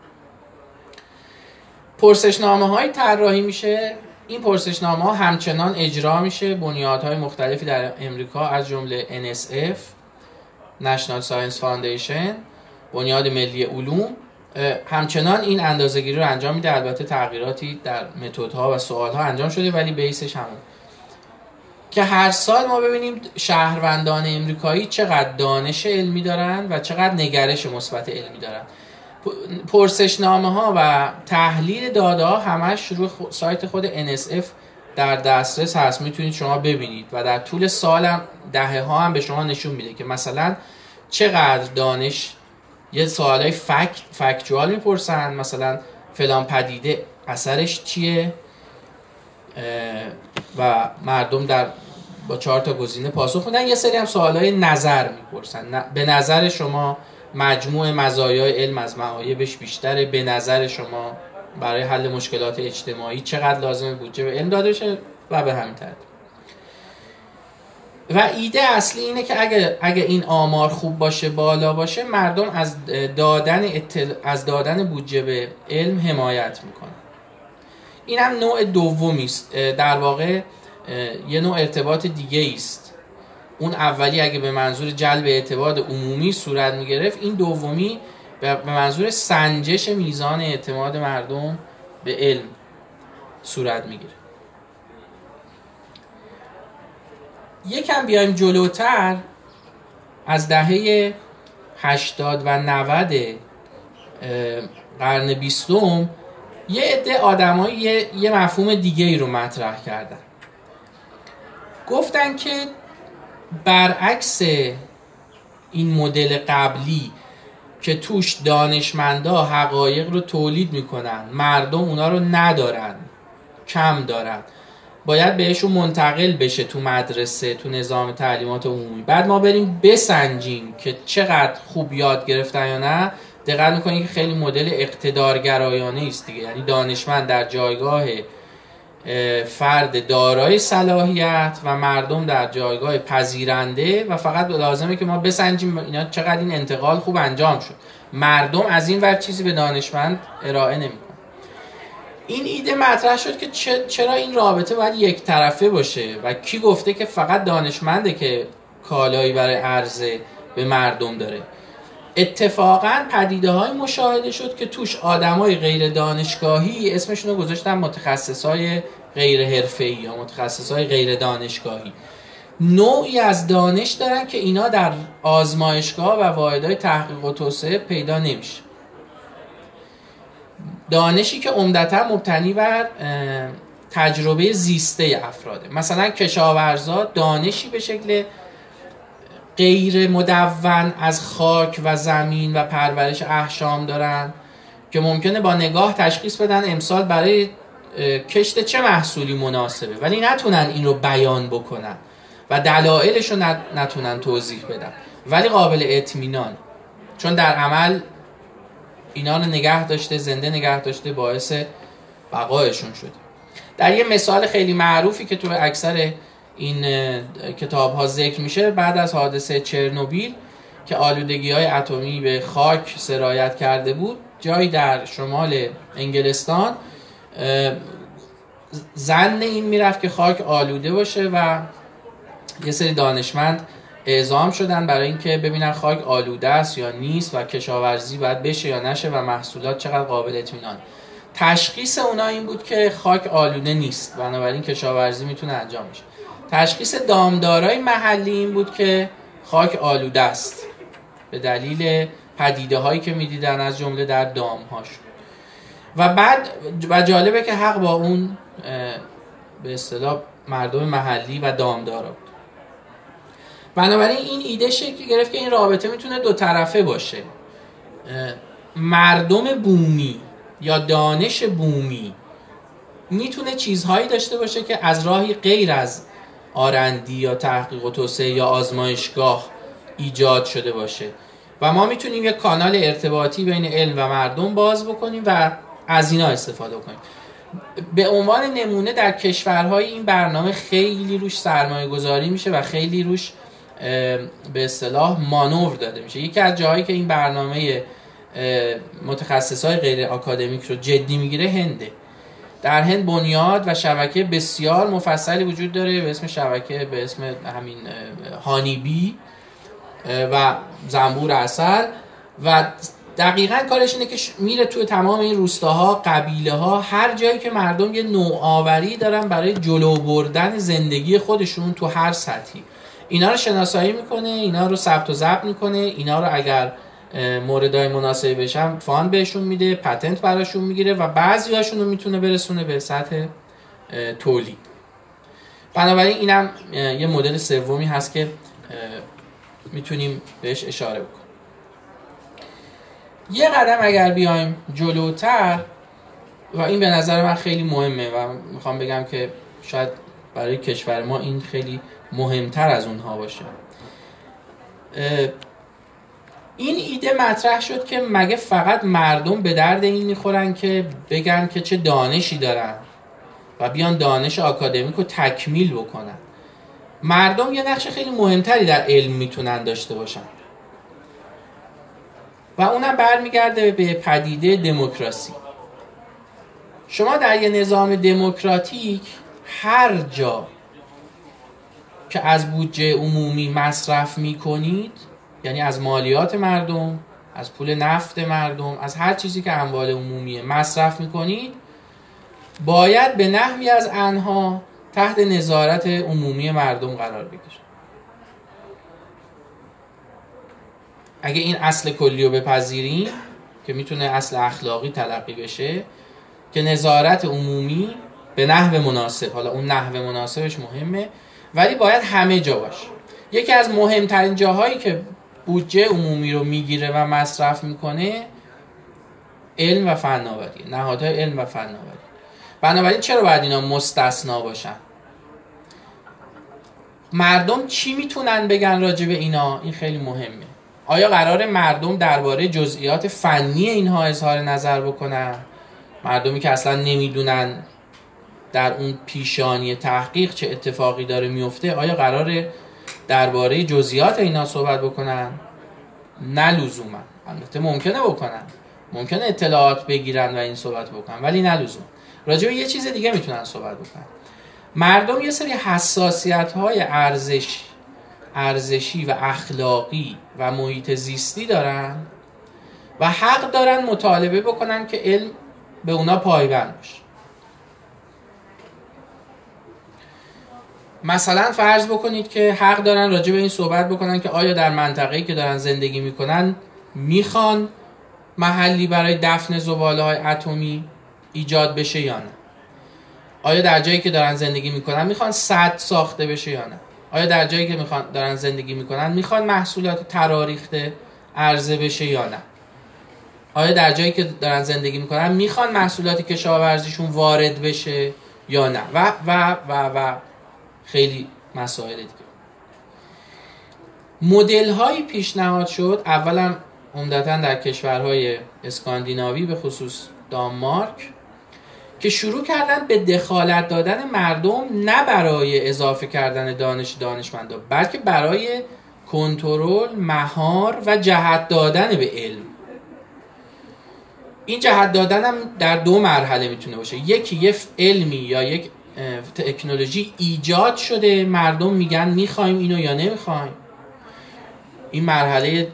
پرسشنامه‌های طراحی میشه. این پرسشنامه‌ها همچنان اجرا میشه. بنیادهای مختلفی در امریکا از جمله NSF National Science Foundation، بنیاد ملی علوم، همچنان این اندازه‌گیری رو انجام میده. البته تغییراتی در متدها و سوالها انجام شده ولی بیسش همون، که هر سال ما ببینیم شهروندان امریکایی چقدر دانش علمی دارن و چقدر نگرش مثبت علمی دارن. پرسشنامه‌ها و تحلیل داده‌ها همش روی سایت خود NSF در دسترس هست، میتونید شما ببینید و در طول سالم دهه‌ها هم به شما نشون میده که مثلا چقدر دانش، یه سوالای فکتوال میپرسن، مثلا فلان پدیده اثرش چیه و مردم با 4 تا گزینه پاسخ میدن. یه سری هم سوالای نظر میپرسن، به نظر شما مجموع مزایای علم از معایبش بیشتره، به نظر شما برای حل مشکلات اجتماعی چقدر لازمه بودجه به علم داده بشه و به همین ترتیب. و ایده اصلی اینه که اگه این آمار خوب باشه، بالا باشه، مردم از دادن بودجه به علم حمایت میکنن. این هم نوع دومی است، در واقع یه نوع ارتباط دیگه است. اون اولی اگه به منظور جلب اعتماد عمومی صورت میگرفت، این دومی به منظور سنجش میزان اعتماد مردم به علم صورت میگیره. یکم بیایم جلوتر، از دهه 80 و 90 قرن 20 یه عده آدمایی یه مفهوم دیگه ای رو مطرح کردن. گفتن که برعکس این مدل قبلی که توش دانشمندا حقایق رو تولید میکنن، مردم اونا رو ندارن، کم دارن، باید بهشون منتقل بشه تو مدرسه، تو نظام تعلیمات عمومی، بعد ما بریم بسنجیم که چقدر خوب یاد گرفتن یا نه. دقت میکنید که خیلی مدل اقتدارگرایانه است دیگه، یعنی دانشمند در جایگاه فرد دارای صلاحیت و مردم در جایگاه پذیرنده و فقط لازمه که ما بسنجیم اینا چقدر این انتقال خوب انجام شد. مردم از این ور چیزی به دانشمند ارائه نمیکنه. این ایده مطرح شد که چرا این رابطه باید یک طرفه باشه و کی گفته که فقط دانشمنده که کالایی برای عرضه به مردم داره. اتفاقاً پدیده‌های مشاهده شد که توش آدمای غیر دانشگاهی، اسمشون رو گذاشتن متخصصای غیر حرفه‌ای یا متخصصای غیر دانشگاهی، نوعی از دانش دارن که اینا در آزمایشگاه و واحدهای تحقیق و توسعه پیدا نمیشه. دانشی که عمدتاً مبتنی بر تجربه زیسته افراده. مثلا کشاورزا دانشی به شکل غیر مدون از خاک و زمین و پرورش احشام دارن که ممکنه با نگاه تشخیص بدن امسال برای کشت چه محصولی مناسبه، ولی نتونن این رو بیان بکنن و دلایلش رو نتونن توضیح بدن، ولی قابل اطمینان، چون در عمل اینا رو نگه داشته، زنده نگه داشته، باعث بقایشون شده. در یه مثال خیلی معروفی که تو اکثر این کتاب ها ذکر میشه، بعد از حادثه چرنوبیل که آلودگی های اتمی به خاک سرایت کرده بود، جایی در شمال انگلستان ظن این میرفت که خاک آلوده باشه و یه سری دانشمند اعزام شدن برای اینکه ببینن خاک آلوده است یا نیست و کشاورزی باید بشه یا نشه و محصولات چقدر قابل اطمینان. تشخیص اونا این بود که خاک آلوده نیست، بنابراین کشاورزی میتونه انجام بشه. تشخیص دامدارای محلی این بود که خاک آلوده است به دلیل پدیده هایی که میدیدن از جمله در دام هاشون. و بعد و جالبه که حق با اون به اصطلاح مردم محلی و دامدارا بود. بنابراین این ایده شکل گرفت که این رابطه میتونه دو طرفه باشه. مردم بومی یا دانش بومی میتونه چیزهایی داشته باشه که از راهی غیر از آرندی یا تحقیق و توسعه یا آزمایشگاه ایجاد شده باشه و ما میتونیم یک کانال ارتباطی بین علم و مردم باز بکنیم و از اینا استفاده کنیم. به عنوان نمونه در کشورهای این برنامه خیلی روش سرمایه گذاری میشه و خیلی روش به اصطلاح مانور داده میشه. یکی از جاهایی که این برنامه متخصصای غیر آکادمیک رو جدی میگیره هنده. در هند بنیاد و شبکه بسیار مفصلی وجود داره به اسم شبکه به اسم همین هانیبی و زنبور عسل و دقیقاً کارش اینه که میره توی تمام این روستاها، قبیله ها، هر جایی که مردم یه نوآوری دارن برای جلو بردن زندگی خودشون تو هر سطحی، اینا رو شناسایی میکنه، اینا رو ثبت و ضبط میکنه، اینا رو اگر موردهای مناسبی بشن فاند بهشون میده، پتنت براشون میگیره و بعضی هاشون رو میتونه برسونه به سطح تولید. بنابراین اینم یه مدل سومی هست که میتونیم بهش اشاره بکنیم. یه قدم اگر بیایم جلوتر، و این به نظر من خیلی مهمه و میخوام بگم که شاید برای کشور ما این خیلی مهمتر از اونها باشه. این ایده مطرح شد که مگه فقط مردم به درد این میخورن که بگن که چه دانشی دارن و بیان دانش آکادمیک رو تکمیل بکنن؟ مردم یه نقش خیلی مهمتری در علم میتونن داشته باشن و اونم برمیگرده به پدیده دموکراسی. شما در یه نظام دموکراتیک هر جا که از بودجه عمومی مصرف میکنید، یعنی از مالیات مردم، از پول نفت مردم، از هر چیزی که اموال عمومیه مصرف میکنید، باید به نحوی از آنها تحت نظارت عمومی مردم قرار بگیرید. اگه این اصل کلی رو بپذیریم که میتونه اصل اخلاقی تلقی بشه، که نظارت عمومی به نحو مناسب، حالا اون نحو مناسبش مهمه، ولی باید همه جا باشه. یکی از مهمترین جاهایی که بودجه عمومی رو میگیره و مصرف میکنه علم و فناوری، نهادهای علم و فناوری. بنابراین چرا باید اینا مستثنا باشن؟ مردم چی میتونن بگن راجع به اینا؟ این خیلی مهمه. آیا قراره مردم درباره جزئیات فنی اینها اظهار نظر بکنن؟ مردمی که اصلا نمیدونن در اون پیشانی تحقیق چه اتفاقی داره میفته، آیا قراره درباره جزئیات اینا صحبت بکنن؟ نه لزوما. البته ممکنه بکنن، ممکنه اطلاعات بگیرن و این صحبت بکنن، ولی نه لزوما. راجع به یه چیز دیگه میتونن صحبت بکنن. مردم یه سری حساسیت‌های ارزشی و اخلاقی و محیط زیستی دارن و حق دارن مطالبه بکنن که علم به اونا پایبند باشه. مثلا فرض بکنید که حق دارن راجع به این صحبت بکنن که آیا در منطقه‌ای که دارن زندگی میکنن میخوان محلی برای دفن زباله‌های اتمی ایجاد بشه یا نه؟ آیا در جایی که دارن زندگی میکنن میخوان سد ساخته بشه یا نه؟ آیا در جایی که دارن زندگی میکنن میخوان محصولات تراریخته عرضه بشه یا نه؟ آیا در جایی که دارن زندگی میکنن میخوان محصولات کشاورزیشون وارد بشه یا نه؟ و خیلی مسائل دیگه. مدل هایی پیشنهاد شد، اولا عمدتاً در کشورهای اسکاندیناوی به خصوص دانمارک، که شروع کردن به دخالت دادن مردم نه برای اضافه کردن دانشمندان، بلکه برای کنترل، مهار و جهت دادن به علم. این جهت دادن هم در دو مرحله میتونه باشه. یکی یه علمی یا یک تکنولوژی ایجاد شده، مردم میگن میخوایم اینو یا نمیخوایم، این مرحله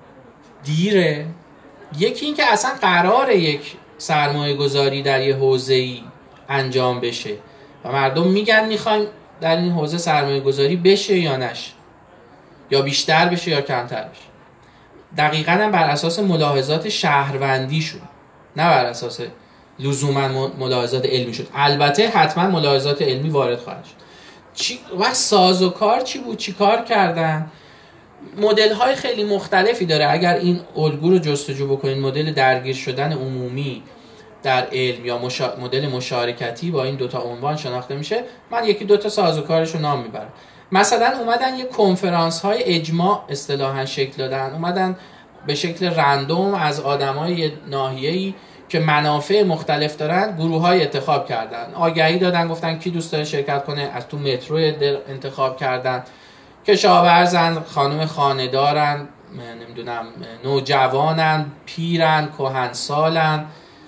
دیره. یکی این که اصلا قراره یک سرمایه گذاری در یه حوزه‌ای انجام بشه و مردم میگن میخوایم در این حوزه سرمایه گذاری بشه یا نشه، یا بیشتر بشه یا کمتر بشه. دقیقاً هم بر اساس ملاحظات شهروندی شد، نه بر اساس لزوما ملاحظات علمی شد. البته حتما ملاحظات علمی وارد خواهد شد. و سازوکار چی بود؟ چی کار کردن؟ مدل های خیلی مختلفی داره. اگر این الگو رو جستجو بکنید، مدل درگیر شدن عمومی در علم یا مدل مشارکتی با این دوتا عنوان شناخته میشه. من یکی دوتا سازوکارش رو نام میبرم. مثلا اومدن یه کنفرانس های اجماع اصطلاحاً شکل دادن، اومدن به شکل رندوم از آدمای ناحیه‌ای که منافع مختلف دارن گروه های انتخاب کردن، آگهی دادن، گفتن کی دوست داره شرکت کنه، از تو مترو انتخاب کردن، کشاورزن، خانم خانه‌دارن، نمیدونم نوجوانن، پیرن، کهنسالن،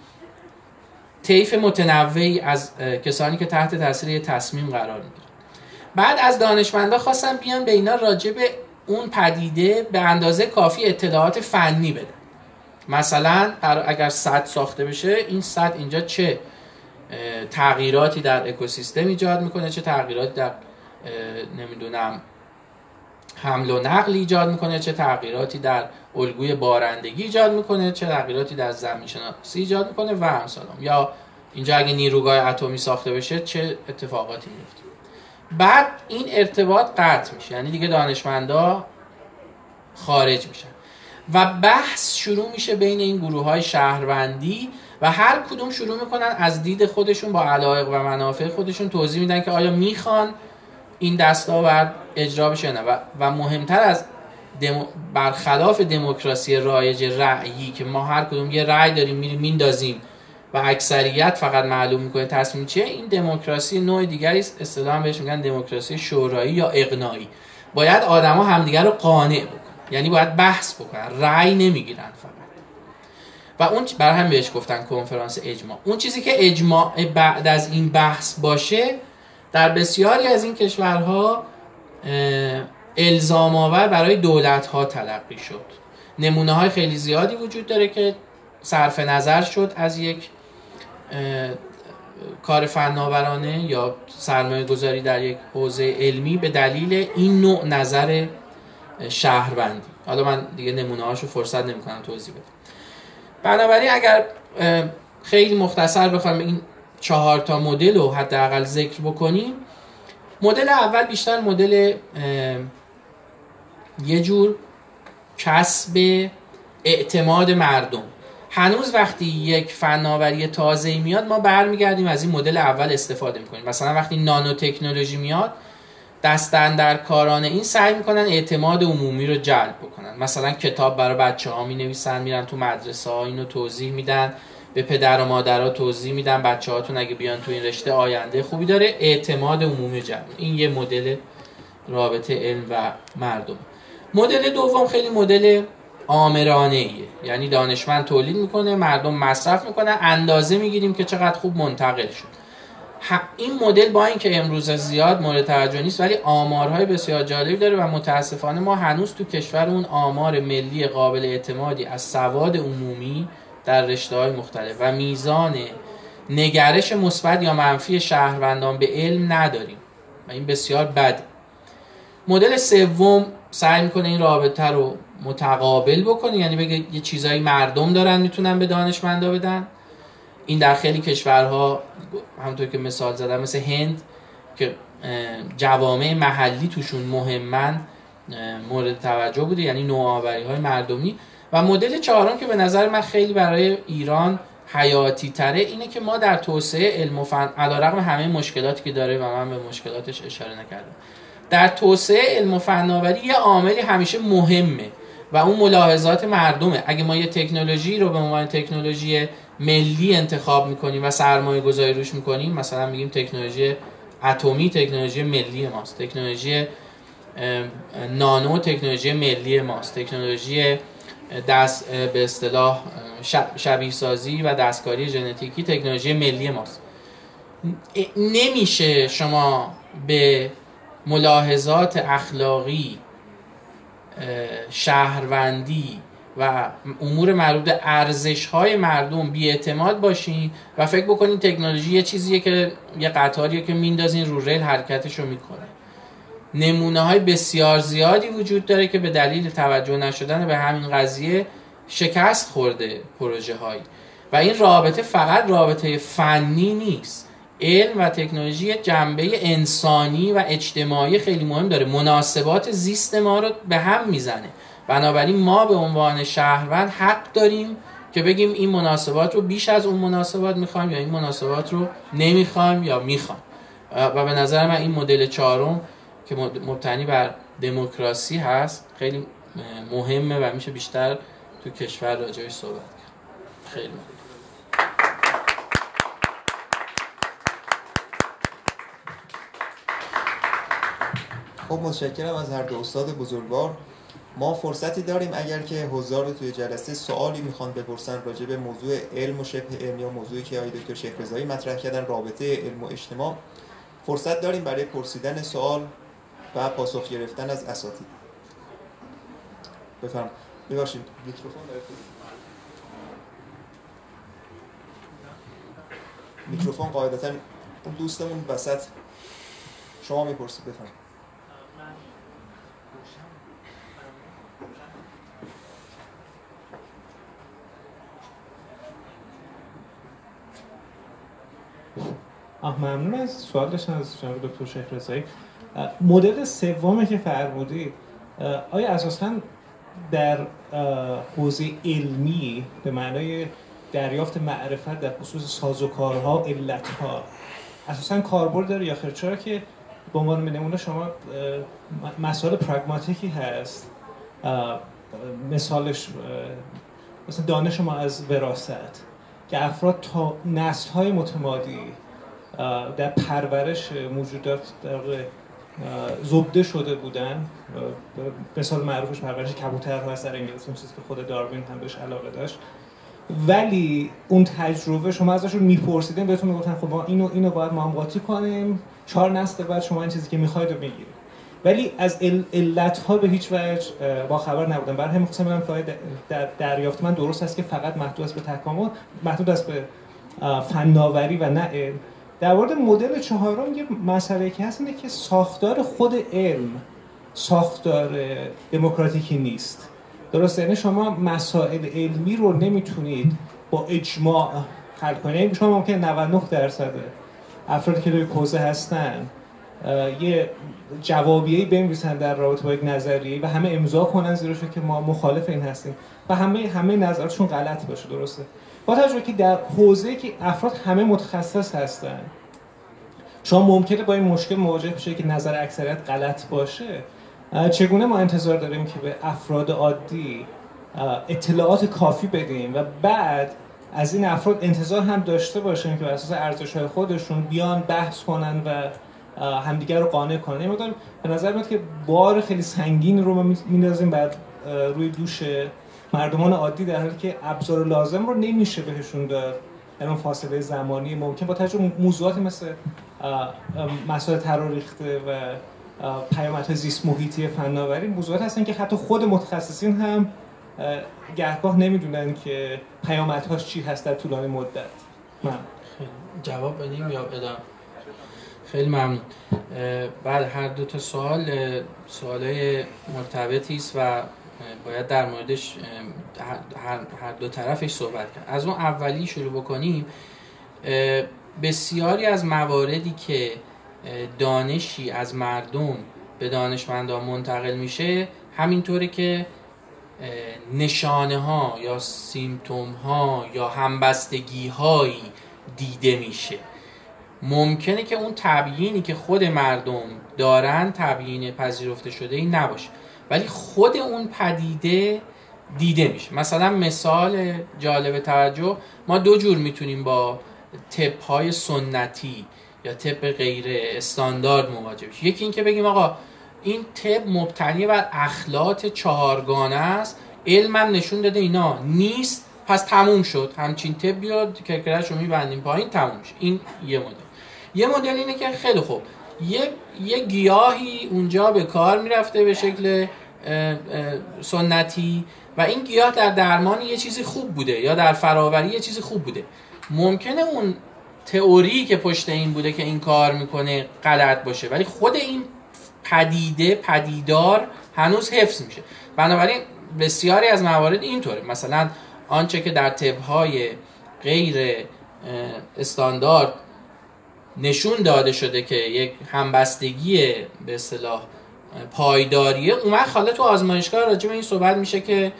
طیف متنوعی از کسانی که تحت تاثیر تصمیم قرار میگیرن. بعد از دانشمندا خواستن بیان به اینا راجع به اون پدیده به اندازه کافی اطلاعات فنی بدن. مثلا اگر سد ساخته بشه، این سد اینجا چه تغییراتی در اکوسیستم ایجاد میکنه، چه تغییراتی در نمیدونم حمل و نقل ایجاد میکنه، چه تغییراتی در الگوی بارندگی ایجاد میکنه، چه تغییراتی در زمین شناسی ایجاد میکنه و همسالم. یا اینجا اگه نیروگاه اتمی ساخته بشه چه اتفاقاتی میفته. بعد این ارتباط قطع میشه، یعنی دیگه دانشمندا خارج میشن و بحث شروع میشه بین این گروه‌های شهروندی و هر کدوم شروع میکنن از دید خودشون با علایق و منافع خودشون توضیح میدن که آیا میخوان این دستاورد اجرا بشه نه. و مهمتر از برخلاف دموکراسی رایج رأیی که ما هر کدوم یه رأی داریم میریم میندازیم و اکثریت فقط معلوم میکنه تصمیم چیه، این دموکراسی نوع دیگری است، اصطلاحاً بهش میگن دموکراسی شورایی یا اقناعی. باید آدما همدیگه رو قانع بکنن، یعنی باید بحث بکنن، رأی نمیگیرن فقط. و اون برای هم بهش گفتن کنفرانس اجماع. اون چیزی که اجماع بعد از این بحث باشه در بسیاری از این کشورها الزام آور برای دولت‌ها تلقی شد. نمونه‌های خیلی زیادی وجود داره که صرف نظر شد از یک کار فناورانه یا سرمایه گذاری در یک حوزه علمی به دلیل این نوع نظر شهروندی. حالا من دیگه نمونه‌هاشو فرصت نمی‌کنم توضیح بدم. بنابراین اگر خیلی مختصر بخوایم این 4 تا مدل رو حداقل ذکر بکنیم، مدل اول بیشتر مدل یه جور کسب اعتماد مردم. هنوز وقتی یک فناوری تازه‌ای میاد ما برمیگردیم از این مدل اول استفاده میکنیم. مثلا وقتی نانو تکنولوژی میاد دست اندرکاران این سعی میکنن اعتماد عمومی رو جلب بکنن. مثلا کتاب برای بچه‌ها مینویسن، میرن تو مدرسه‌ها اینو توضیح میدن، به پدر و مادرها توضیح میدن بچه‌هاتون اگه بیان تو این رشته آینده خوبی داره، اعتماد عمومی جلب. این یه مدل رابطه علم و مردم. مدل دوم خیلی مدل آمرانه‌ایه، یعنی دانشمند تولید میکنه، مردم مصرف میکنه، اندازه میگیریم که چقدر خوب منتقل شد. این مدل با اینکه امروز زیاد مورد توجه نیست ولی آمارهای بسیار جالبی داره و متاسفانه ما هنوز تو کشور اون آمار ملی قابل اعتمادی از سواد عمومی در رشته‌های مختلف و میزان نگرش مثبت یا منفی شهروندان به علم نداریم و این بسیار بده. مدل سوم سعی میکنه این رابطه رو متقابل بکنه، یعنی بگه یه چیزایی مردم دارن میتونن به دانشمندا بدن. این در خیلی کشورها همونطور که مثال زدم مثل هند که جوامع محلی توشون مهمن مورد توجه بوده، یعنی نوآوری‌های مردمی. و مدل چهارم که به نظر من خیلی برای ایران حیاتی تره اینه که ما در توسعه علم و فن علیرغم همه مشکلاتی که داره و من به مشکلاتش اشاره نکردم، در توسعه علم و فناوری یه عاملی همیشه مهمه و اون ملاحظات مردمه. اگه ما یه تکنولوژی رو به عنوان تکنولوژی ملی انتخاب میکنیم و سرمایه گذاری روش میکنیم، مثلا میگیم تکنولوژی اتمی تکنولوژی ملی ماست، تکنولوژی نانو تکنولوژی ملی ماست، تکنولوژی به اصطلاح شبیه سازی و دستکاری ژنتیکی تکنولوژی ملی ماست. نمیشه شما به ملاحظات اخلاقی، شهروندی و امور مربوط به ارزش‌های مردم بی‌اعتماد باشین و فکر بکنین تکنولوژی یه چیزیه که یه قطاریه که میندازین رو ریل حرکتشو میکنه. نمونه‌های بسیار زیادی وجود داره که به دلیل توجه نشدن به همین قضیه شکست خورده پروژه‌هایی. و این رابطه فقط رابطه فنی نیست. علم و تکنولوژی جنبه انسانی و اجتماعی خیلی مهم داره، مناسبات زیست ما رو به هم میزنه. بنابراین ما به عنوان شهروند حق داریم که بگیم این مناسبات رو بیش از اون مناسبات میخوایم یا این مناسبات رو نمیخوایم یا میخوایم. و به نظر من این مدل چهارم که مبتنی بر دموکراسی هست خیلی مهمه و میشه بیشتر تو کشور راجعش صحبت کرد. خیلی مهمه. خب متشکرم از هر دو استاد بزرگوار. ما فرصتی داریم اگر که حضار توی جلسه سوالی میخوان بپرسن راجع به موضوع علم و شبه علم یا موضوعی که آقای دکتر شیخ رضایی مطرح کردن، رابطه علم و اجتماع، فرصت داریم برای پرسیدن سوال و پاسخ گرفتن از اساتید. بفرمایید. ببخشید میکروفون داره. میکروفون قاعدتاً اون دوستمون وسط، شما میپرسید. بفرمایید. ممنون. از سوال داشتم از جناب دکتر شیخ رضایی. مدل سومی که فرمودید آیا اساساً در حوزه علمی به معنای دریافت معرفت در خصوص سازوکارها، علتها اساساً کاربرد داره یا خیر؟ چرا که به عنوان نمونه شما مسائل پراگماتیکی هست، مثالش مثلا دانش ما از وراثت که افراد تا نسل‌های متمادی در پرورش موجودات در زبده شده بودن. مثال معروفش پرورش کبوترها هست در انگلستان، چیزی که خود داروین هم بهش علاقه داشت. ولی اون تجربه شما ازشون میپرسیدین بهتون میگفتن خب ما اینو باید ما هم قاطی کنیم، 4 نسل بعد شما این چیزی که میخواید رو بگیرید. ولی از علت‌ها به هیچ وجه با خبر نبودم. برای همین خواستم بگم که در دریافت من درست است که فقط محدود است به تکامل، محدود است به فناوری و نه علم. در مورد مدل چهارم یه مسئله که هست اینه که ساختار خود علم ساختار دموکراتیکی نیست. درسته؟ یعنی شما مسائل علمی رو نمیتونید با اجماع حل کنید. شما ممکنه 99% افرادی که توی حوزه هستن یه جوابیه‌ای بنویسن در رابطه با یک نظریه و همه امضا کنن زیرش که ما مخالف این هستیم و همه نظراتشون غلط باشه. درسته؟ با توجه که در حوزه‌ای که افراد همه متخصص هستن، شما ممکنه با این مشکل مواجه بشه که نظر اکثریت غلط باشه. چگونه ما انتظار داریم که به افراد عادی اطلاعات کافی بدیم و بعد از این افراد انتظار هم داشته باشیم که بر اساس ارزش‌های خودشون بیان بحث کنن و همدیگر رو قانع کنن؟ این مقدار به نظر میاد که بار خیلی سنگین رو ما میندازیم بر روی دوش مردمان عادی، در حالی که ابزار لازم رو نمیشه بهشون داد. در اون فاصله زمانی ممکن با توجه به موضوعاتی مثل مسائل تراریخته و پیامدهای زیست محیطی فناوری، موضوعات هستن که حتی خود متخصصین هم گهگاه نمیدونن که پیامدهاش چی هست در طولانی مدت. جواب بدیم یا ادامه؟ خیلی ممنون. بعد هر دو تا سوالای مرتبطی است و باید در موردش هر دو طرفش صحبت کرد. از اون اولی شروع بکنیم. بسیاری از مواردی که دانشی از مردم به دانشمندان منتقل میشه، همینطوره که نشانه ها یا سیمتوم ها یا همبستگی هایی دیده میشه. ممکنه که اون تبیینی که خود مردم دارن تبیین پذیرفته شده ای نباشه، ولی خود اون پدیده دیده میشه. مثلا مثال جالب توجه، ما دو جور میتونیم با طب‌های سنتی یا طب غیر استاندارد مواجه بشیم. یکی این که بگیم آقا این طب مبتنی بر اخلاط چهارگانه است، علم هم نشون داده اینا نیست، پس تموم شد، همچین طب بیاد کرکرش رو میبندیم پایین، تموم شد. این یه مدل. یه مدل اینه که خیلی خوب یه گیاهی اونجا به کار میرفته به شکل سنتی و این گیاه در درمان یه چیزی خوب بوده یا در فراوری یه چیزی خوب بوده. ممکنه اون تئوری که پشت این بوده که این کار میکنه غلط باشه، ولی خود این پدیدار هنوز حفظ میشه. بنابراین بسیاری از موارد اینطوره. مثلا آنچه که در طب‌های غیر استاندارد نشون داده شده که یک همبستگی به اصطلاح پایداریه، اون وقت حالا تو آزمایشگاه راجع به این صحبت میشه که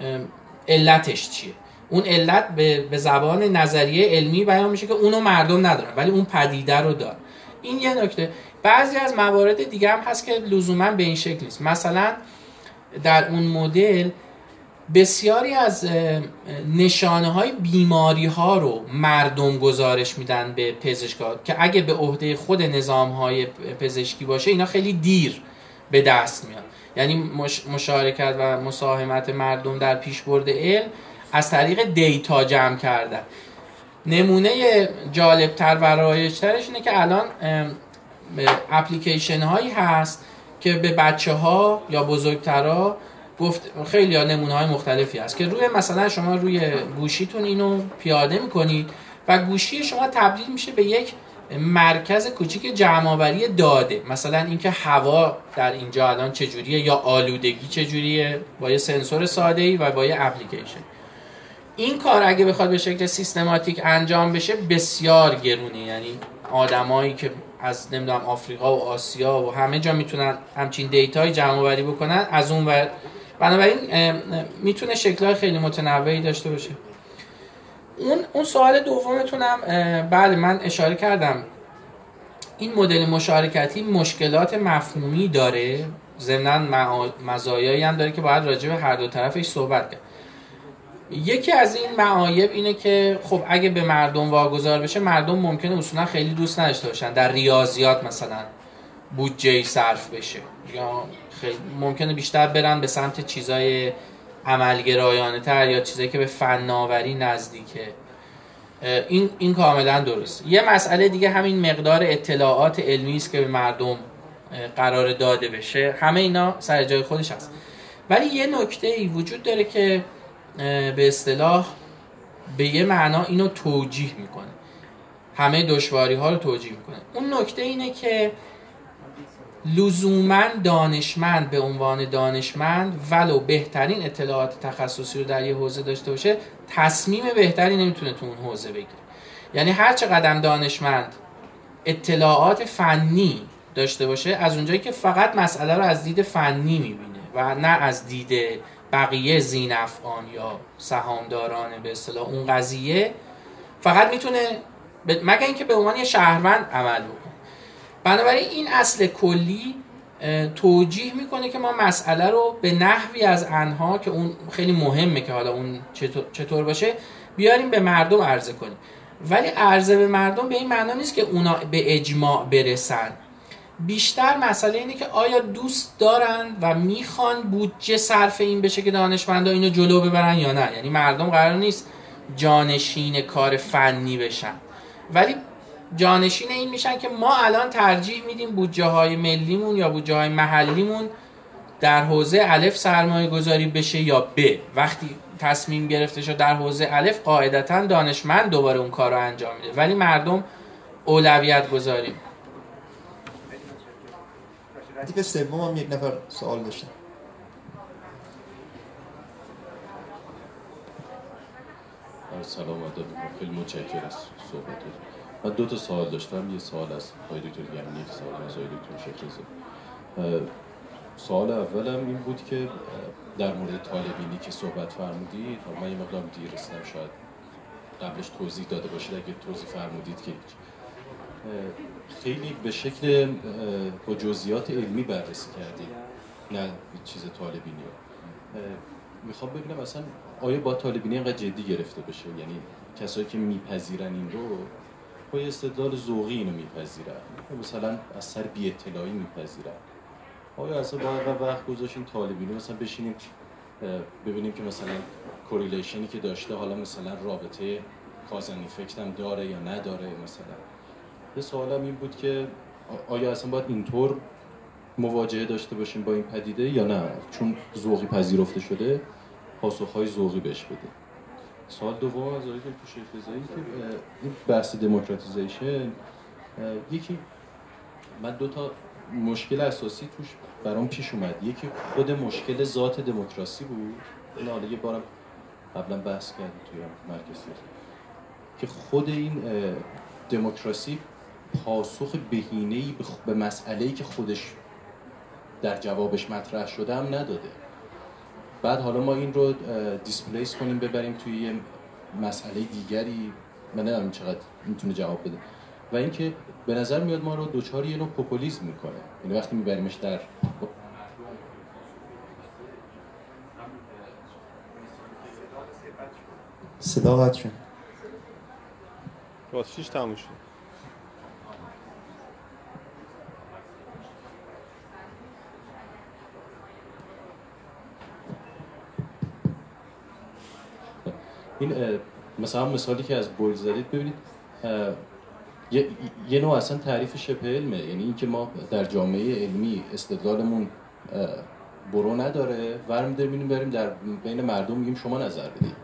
علتش چیه. اون علت به زبان نظریه علمی بیان میشه که اونو مردم ندارن ولی اون پدیده رو داره. این یه نکته. بعضی از موارد دیگه هم هست که لزوما به این شکل نیست. مثلا در اون مدل بسیاری از نشانه‌های بیماری‌ها رو مردم گزارش میدن به پزشکا که اگه به عهده خود نظام‌های پزشکی باشه اینا خیلی دیر به دست میاد. یعنی مشارکت و مساهمت مردم در پیشبرد علم از طریق دیتا جمع کردن. نمونه جالب‌تر و رایج‌ترش اینه که الان اپلیکیشن هایی هست که به بچه‌ها یا بزرگترها گفت، خیلی ها نمونه های مختلفی هست که روی مثلا شما روی گوشیتون اینو پیاده میکنید و گوشی شما تبدیل میشه به یک مرکز کوچیک جمع‌آوری داده. مثلا اینکه هوا در اینجا الان چجوریه یا آلودگی چجوریه با یه سنسور ساده‌ای و با یه اپلیکیشن. این کار اگه بخواد به شکل سیستماتیک انجام بشه بسیار گرونه. یعنی آدمایی که از نمیدونم آفریقا و آسیا و همه جا میتونن همچین دیتای جمع آوری بکنن از اون ور. بنابراین میتونه شکل‌های خیلی متنوعی داشته باشه. اون سوال دومتونم بله من اشاره کردم این مدل مشارکتی مشکلات مفهومی داره، ضمناً مزایایی هم داره که باید راجع به هر دو طرفش صحبت کرد. یکی از این معایب اینه که خب اگه به مردم واگذار بشه، مردم ممکنه اصولا خیلی دوست نداشته باشن در ریاضیات مثلا بودجه صرف بشه یا خیلی ممکنه بیشتر برن به سمت چیزای عملگرایانه تر یا چیزایی که به فناوری نزدیکه. این کاملا درست. یه مسئله دیگه همین مقدار اطلاعات علمی است که به مردم قرار داده بشه. همه اینا سر جای خودش هست، ولی یه نکته‌ای وجود داره که به اصطلاح به یه معنا اینو توجیه میکنه، همه دشواری ها رو توجیه میکنه. اون نکته اینه که لزوماً دانشمند به عنوان دانشمند ولو بهترین اطلاعات تخصصی رو در یه حوزه داشته باشه، تصمیم بهتری نمیتونه تو اون حوزه بگیره. یعنی هر چقدر دانشمند اطلاعات فنی داشته باشه، از اونجایی که فقط مسئله رو از دید فنی میبینه و نه از دید بقیه ذینفعان یا سهامداران به اصطلاح اون قضیه، فقط میتونه مگر اینکه به عنوان یه شهروند عمل بکنه. بنابراین این اصل کلی توجیه میکنه که ما مسئله رو به نحوی از انها که اون خیلی مهمه که حالا اون چطور باشه بیاریم به مردم عرضه کنیم. ولی عرضه به مردم به این معنا نیست که اونا به اجماع برسن. بیشتر مسئله اینه که آیا دوست دارن و میخوان بودجه صرف این بشه که دانشمندا اینو جلو ببرن یا نه. یعنی مردم قرار نیست جانشین کار فنی بشن، ولی جانشین این میشن که ما الان ترجیح میدیم بودجه های ملیمون یا بودجه های محلیمون در حوزه الف سرمایه گذاری بشه یا ب. وقتی تصمیم گرفته شد در حوزه الف، قاعدتا دانشمند دوباره اون کار رو انجام میده، ولی مردم اولویت گذاری. ردیف سوم هم یک نفر سوال داشتن. سلام علیکم، خیلی متشکرم از صحبتتون. من 2 تا سوال داشتم، یه سوال از آقای دکتر گرمی، یک سوال از آقای دکتر شکرزاده. سوال اولم این بود که در مورد طالبینی که صحبت فرمودید، من یه مقدار دیر رسیدم، شاید قبلش توضیح داده باشید، اگه توضیح فرمودید که خیلی به شکل با جزئیات علمی بررسی کردید، نه چیز طالبینی. میخوام ببینم اصلا آیا با طالبینی اینقدر جدی گرفته بشه؟ یعنی کسایی که میپذیرن این رو با استدلال ذوقی اینو میپذیرن، مثلا از سر بی اطلاعی میپذیرن؟ آیا اصلا باید وقت گذاشتیم طالبینی مثلا بشینیم ببینیم که مثلا کوریلیشنی که داشته حالا مثلا رابطه کازن افکت هم داره یا نداره؟ مثلا یه سوالم این بود که آیا اصلا باید اینطور مواجهه داشته باشیم با این پدیده یا نه چون ذوقی پذیرفته شده پاسخهای ذوقی بهش بده؟ سوال دوم از آقای دکتر شیخ‌رضایی که این بحث دموکراتیزیشن، یکی من 2 تا مشکل اساسی توش برام پیش اومد. یکی خود مشکل ذات دموکراسی بود، این حالا یه بارم قبلا بحث کردیم توی مرکز که خود این دموکراسی پاسخ بهینه‌ای به مسئله‌ای که خودش در جوابش مطرح شده هم نداده. بعد حالا ما این رو دیسپلیس کنیم ببریم توی یه مسئله دیگری، من نمیدونم چقدر میتونه جواب بده. و اینکه به نظر میاد ما رو دوچار یه نوع پوپولیسم میکنه، یعنی وقتی میبریمش در صدا قطع شد. واسه چیش تموم شد. این مثلا مثالی که از بویل زدید ببینید یه نوع اصلا تعریف شبه علمه، یعنی اینکه ما در جامعه علمی استدلالمون برو نداره، ورم داریم بریم در بین مردم میگیم شما نظر بدید.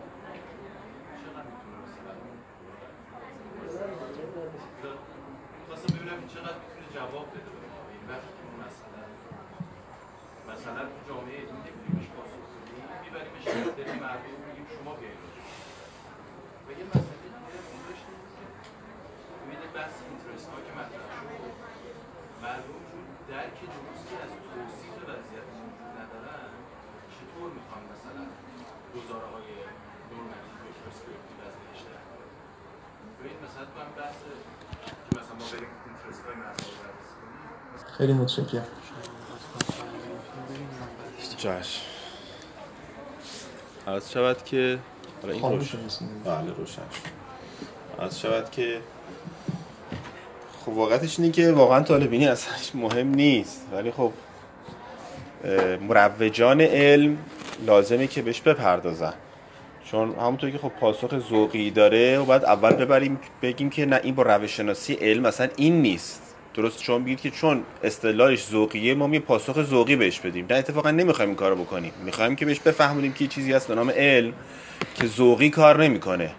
مثلا جامعه علمی که فیلمش پاسخ بدیم میبریمش در مردم میگیم شما بیایید. و یه مسئله دیگه هم داشتیم که ببینید بحث اینترست ها که مطرح شد، مردم چون درک درستی از توصیف وضعیت وجود ندارن، چطور میخوان مثلا گزاره های نورماتیو و پرسپکتیو از بهش در کنن؟ ببینید مثلا تو هم بحث که مثلا ما بریم اینترست های مردم رو بررسی کنیم. خیلی متشکرم. جاش عرض شود که حالا این روشن عرض شود که خب واقعیتش اینه که واقعا طالبینی اصلا مهم نیست، ولی خب مروجان علم لازمه که بهش بپردازن، چون همونطور که خب پاسخ ذوقی داره و بعد اول ببریم بگیم که نه این با روش شناسی علم مثلا این نیست. درست شما بگید که چون اصطلاحش ذوقیه ما می پاسخ ذوقی بهش بدیم. نه اتفاقا نمیخوایم این کارو بکنیم، میخوایم که بهش بفهمونیم که چیزی هست به نام علم که ذوقی کار نمیکنه.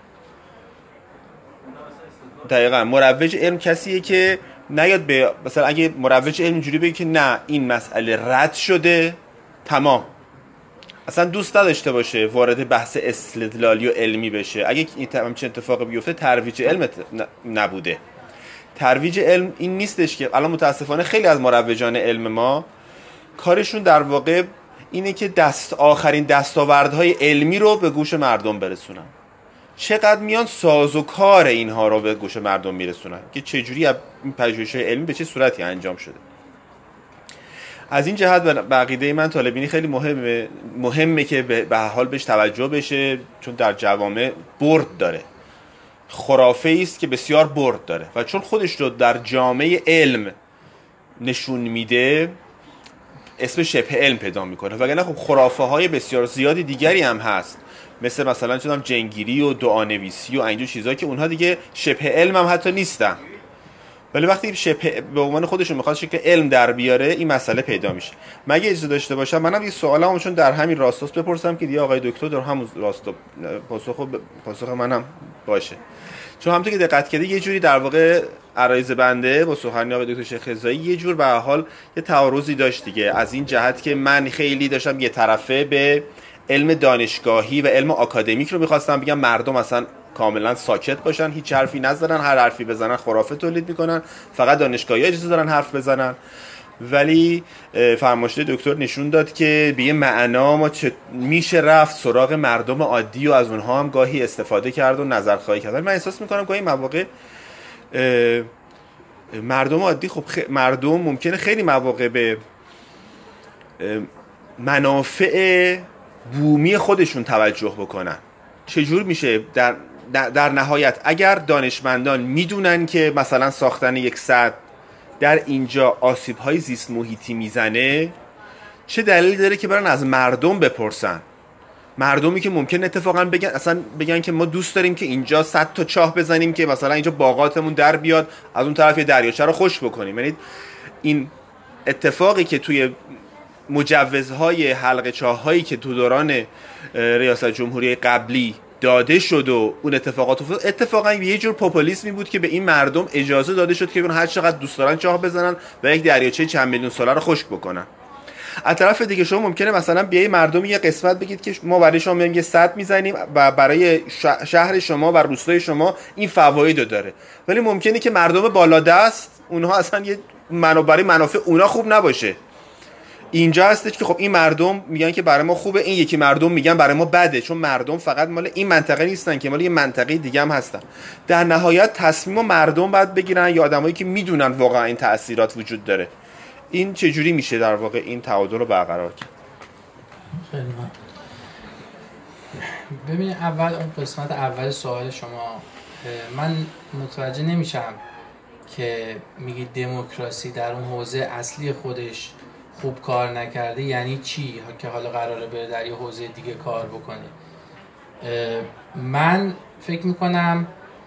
دقیقاً مروج علم کسیه که نیاد به مثلا اگه مروج علم اینجوری بگه که نه این مسئله رد شده تمام، اصلا دوست نداشته باشه وارد بحث استدلالی و علمی بشه. اگه این همچین اتفاقی بیفته ترویج علم نبوده. ترویج علم این نیستش که الان متاسفانه خیلی از مروجان علم ما کارشون در واقع اینه که آخرین دستاوردهای علمی رو به گوش مردم برسونن. چقدر میان سازوکار اینها رو به گوش مردم میرسونن که چجوری این پژوهش‌های علمی به چه صورتی انجام شده. از این جهت به عقیده من طالبینی خیلی مهمه که به هر حال بهش توجه بشه، چون در جوامع برد داره، خرافه است که بسیار برد داره و چون خودش رو در جامعه علم نشون میده اسم شبه علم پیدا میکنه. وگرنه خب خرافه های بسیار زیادی دیگری هم هست، مثلا چون جنگیری و دعانویسی و اینجور چیزا که اونها دیگه شبه علم هم حتی نیستن، ولی وقتی شبه به عنوان خودشون میخواد شکل علم در بیاره این مسئله پیدا میشه. مگه اجازه داشته باشم منم یه سوالامو چون در همین راستاست بپرسم که دیگه آقای دکتر در همون راستا پاسخ منم باشه، چون همونطور که دقت کردی یه جوری در واقع عرایض بنده با سخنرانی آقای دکتر شیخ رضایی یه جور به هر حال یه تعارضی داشت دیگه، از این جهت که من خیلی داشتم یه طرفه به علم دانشگاهی و علم آکادمیک رو می‌خواستم بگم مردم اصلا کاملا ساکت باشن، هیچ حرفی نزنن، هر حرفی بزنن خرافه تولید میکنن، فقط دانشگاهی اجازه دارن حرف بزنن. ولی فرمایشات دکتر نشون داد که به یه معنا ما میشه رفت سراغ مردم عادی و از اونها هم گاهی استفاده کرد و نظرخواهی کرد. من احساس میکنم گاهی مواقع مردم عادی خب مردم ممکنه خیلی مواقع به منافع بومی خودشون توجه بکنن. چجور میشه در نهایت اگر دانشمندان میدونن که مثلا ساختن یک سد در اینجا آسیب‌های زیست محیطی میزنه، چه دلیلی داره که برن از مردم بپرسن؟ مردمی که ممکن اتفاقا بگن که ما دوست داریم که اینجا 100 تا چاه بزنیم که مثلا اینجا باغاتمون در بیاد، از اون طرف یه دریاچه رو خشک بکنیم. یعنی این اتفاقی که توی مجوزهای حلقه چاه‌هایی که تو دوران ریاست جمهوری قبلی داده شد و اون اتفاقا یه جور پاپولیسمی بود که به این مردم اجازه داده شد که هر چقدر دوست دارن چاه بزنن و یک دریاچه چند میلیون ساله رو خشک بکنن. از طرف دیگه شما ممکنه مثلا بیای مردم یه قسمت بگید که ما برای شما میایم یه سد میزنیم و برای شهر شما و روستای شما این فواید داره، ولی ممکنه که مردم بالادست اونها اصلا یه برای منافع اونا خوب نباشه. اینجا هستش که خب این مردم میگن که برای ما خوبه، این یکی مردم میگن برای ما بده، چون مردم فقط مال این منطقه نیستن که مال یه منطقه دیگه هم هستن. در نهایت تصمیم مردم باید بگیرن یا آدمایی که میدونن واقعا این تأثیرات وجود داره. این چجوری میشه در واقع این تعادل رو برقرار کرد؟ خیلی ممنون. ببینید اول اون قسمت اول سوال شما من متوجه نمیشم که میگید دموکراسی در اون حوزه اصلی خودش خوب کار نکرده یعنی چی که حالا قراره بره در یه حوزه دیگه کار بکنه. من فکر میکنم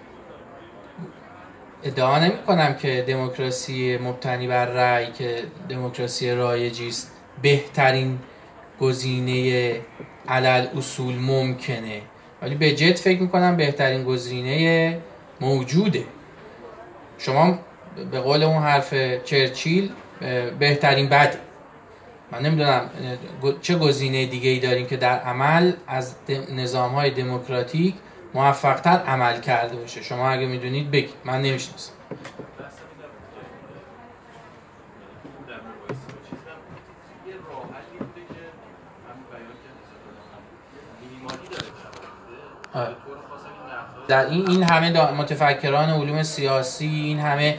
ادعا نمی کنم که دموکراسی مبتنی بر رأی که دموکراسی رایجی است بهترین گزینه علل اصول ممکنه، ولی به جد فکر میکنم بهترین گزینه موجوده. شما به قول اون حرف چرچیل بهترین بده. من نمیدونم چه گزینه دیگه ای داریم که در عمل از نظام‌های دموکراتیک موفق‌تر عمل کرده باشه. شما اگه میدونید بگید، من نمیشناسم. در این همه متفکران علوم سیاسی، این همه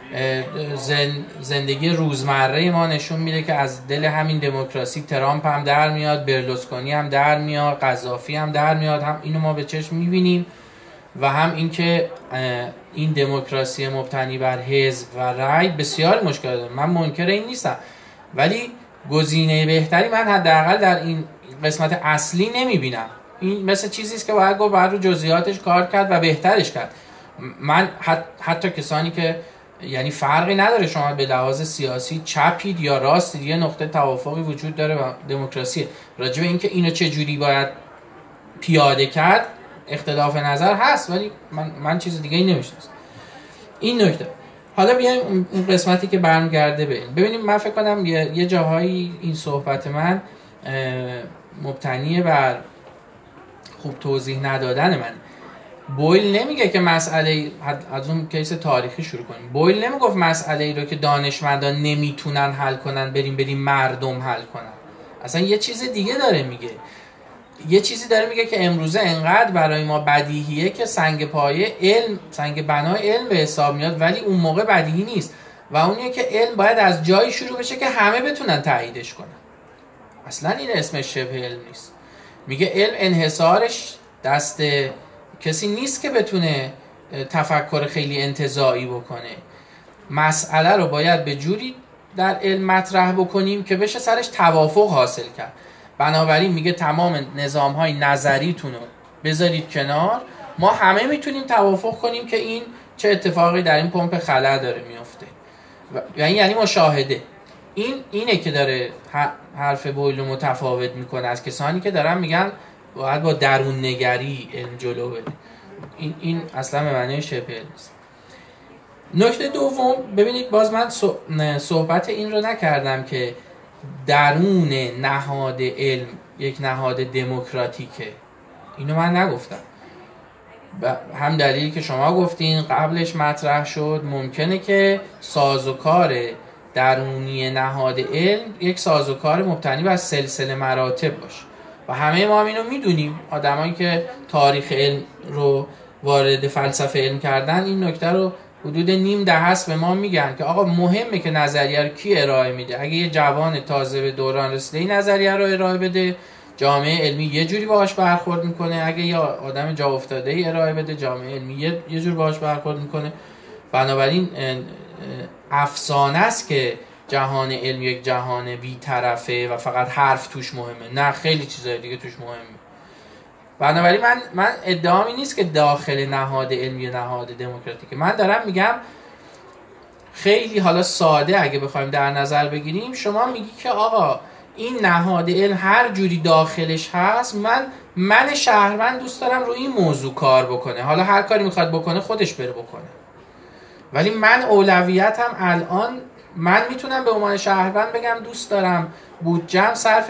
زندگی روزمره ما نشون میده که از دل همین دموکراسی ترامپ هم در میاد، برلوسکونی هم در میاد، قذافی هم در میاد. هم اینو ما به چشم میبینیم و هم اینکه این دموکراسی مبتنی بر حزب و رأی بسیار مشکل داره. من منکر این نیستم، ولی گزینه بهتری من حداقل در این قسمت اصلی نمیبینم. این مثل چیزی است که باید گفت باید رو جزئیاتش کار کرد و بهترش کرد. من حتی کسانی که یعنی فرقی نداره شما به لحاظ سیاسی چپید یا راستید، یه نقطه توافقی وجود داره و دموکراسی. راجع به اینکه اینو چه جوری باید پیاده کرد اختلاف نظر هست، ولی من چیز دیگه ای نمیشناسم. این نکته. حالا بیایم اون قسمتی که برمیگرده به این. ببینیم من فکر کنم یه جاهایی این صحبت من مبتنی بر خوب توضیح ندادن من. بویل نمیگه که مسئله، از اون کیس تاریخی شروع کنیم، بویل نمیگفت مسئله ای رو که دانشمندان نمیتونن حل کنن بریم مردم حل کنن. اصلا یه چیز دیگه داره میگه. یه چیزی داره میگه که امروزه انقدر برای ما بدیهیه که سنگ پایه علم، سنگ بنای علم به حساب میاد، ولی اون موقع بدیهی نیست. و اونیه که علم باید از جایی شروع بشه که همه بتونن تاییدش کنن. اصلا این اسمش شبه علم نیست. میگه علم انحصارش دست کسی نیست که بتونه تفکر خیلی انتزاعی بکنه. مسئله رو باید به جوری در علم مطرح بکنیم که بشه سرش توافق حاصل کرد. بنابراین میگه تمام نظام‌های نظریتون رو بذارید کنار، ما همه میتونیم توافق کنیم که این چه اتفاقی در این پمپ خلا داره میفته. یعنی مشاهده. اینه که داره حرف بویل رو متفاوت میکنه از کسانی که دارن میگن باید با درون نگری علم جلو بده. این اصلا به معنی شبه علم نیست. نکته دوم، ببینید باز من صحبت این رو نکردم که درون نهاد علم یک نهاد دموکراتیکه. اینو من نگفتم. هم دلیلی که شما گفتین قبلش مطرح شد، ممکنه که سازوکار درونی نهاد علم یک سازوکار مبتنی بر سلسله مراتب باشه و همه ما هم اینو میدونیم. آدمایی که تاریخ علم رو وارد فلسفه علم کردن این نکته رو حدود نیم دهه است به ما میگن که آقا مهمه که نظریه رو کی ارائه میده. اگه یه جوان تازه به دوران رسیده این نظریه رو ارائه بده، جامعه علمی یه جوری باهاش برخورد میکنه. اگه یه آدم جا افتاده ای ارائه بده، جامعه علمی یه جور باهاش برخورد میکنه. بنابراین افسانه است که جهان علم یک جهان بی‌طرفه و فقط حرف توش مهمه. نه، خیلی چیزای دیگه توش مهمه. بنابراین من ادعامی نیست که داخل نهاد علمی نهاد دموکراتیکه. من دارم میگم خیلی حالا ساده اگه بخوایم در نظر بگیریم، شما میگی که آقا این نهاد علم هر جوری داخلش هست، من شهروند دوست دارم روی این موضوع کار بکنه. حالا هر کاری میخواد بکنه خودش بره بکنه، ولی من اولویتم الان، من میتونم به عنوان شهروند بگم دوست دارم بودجه‌ام صرف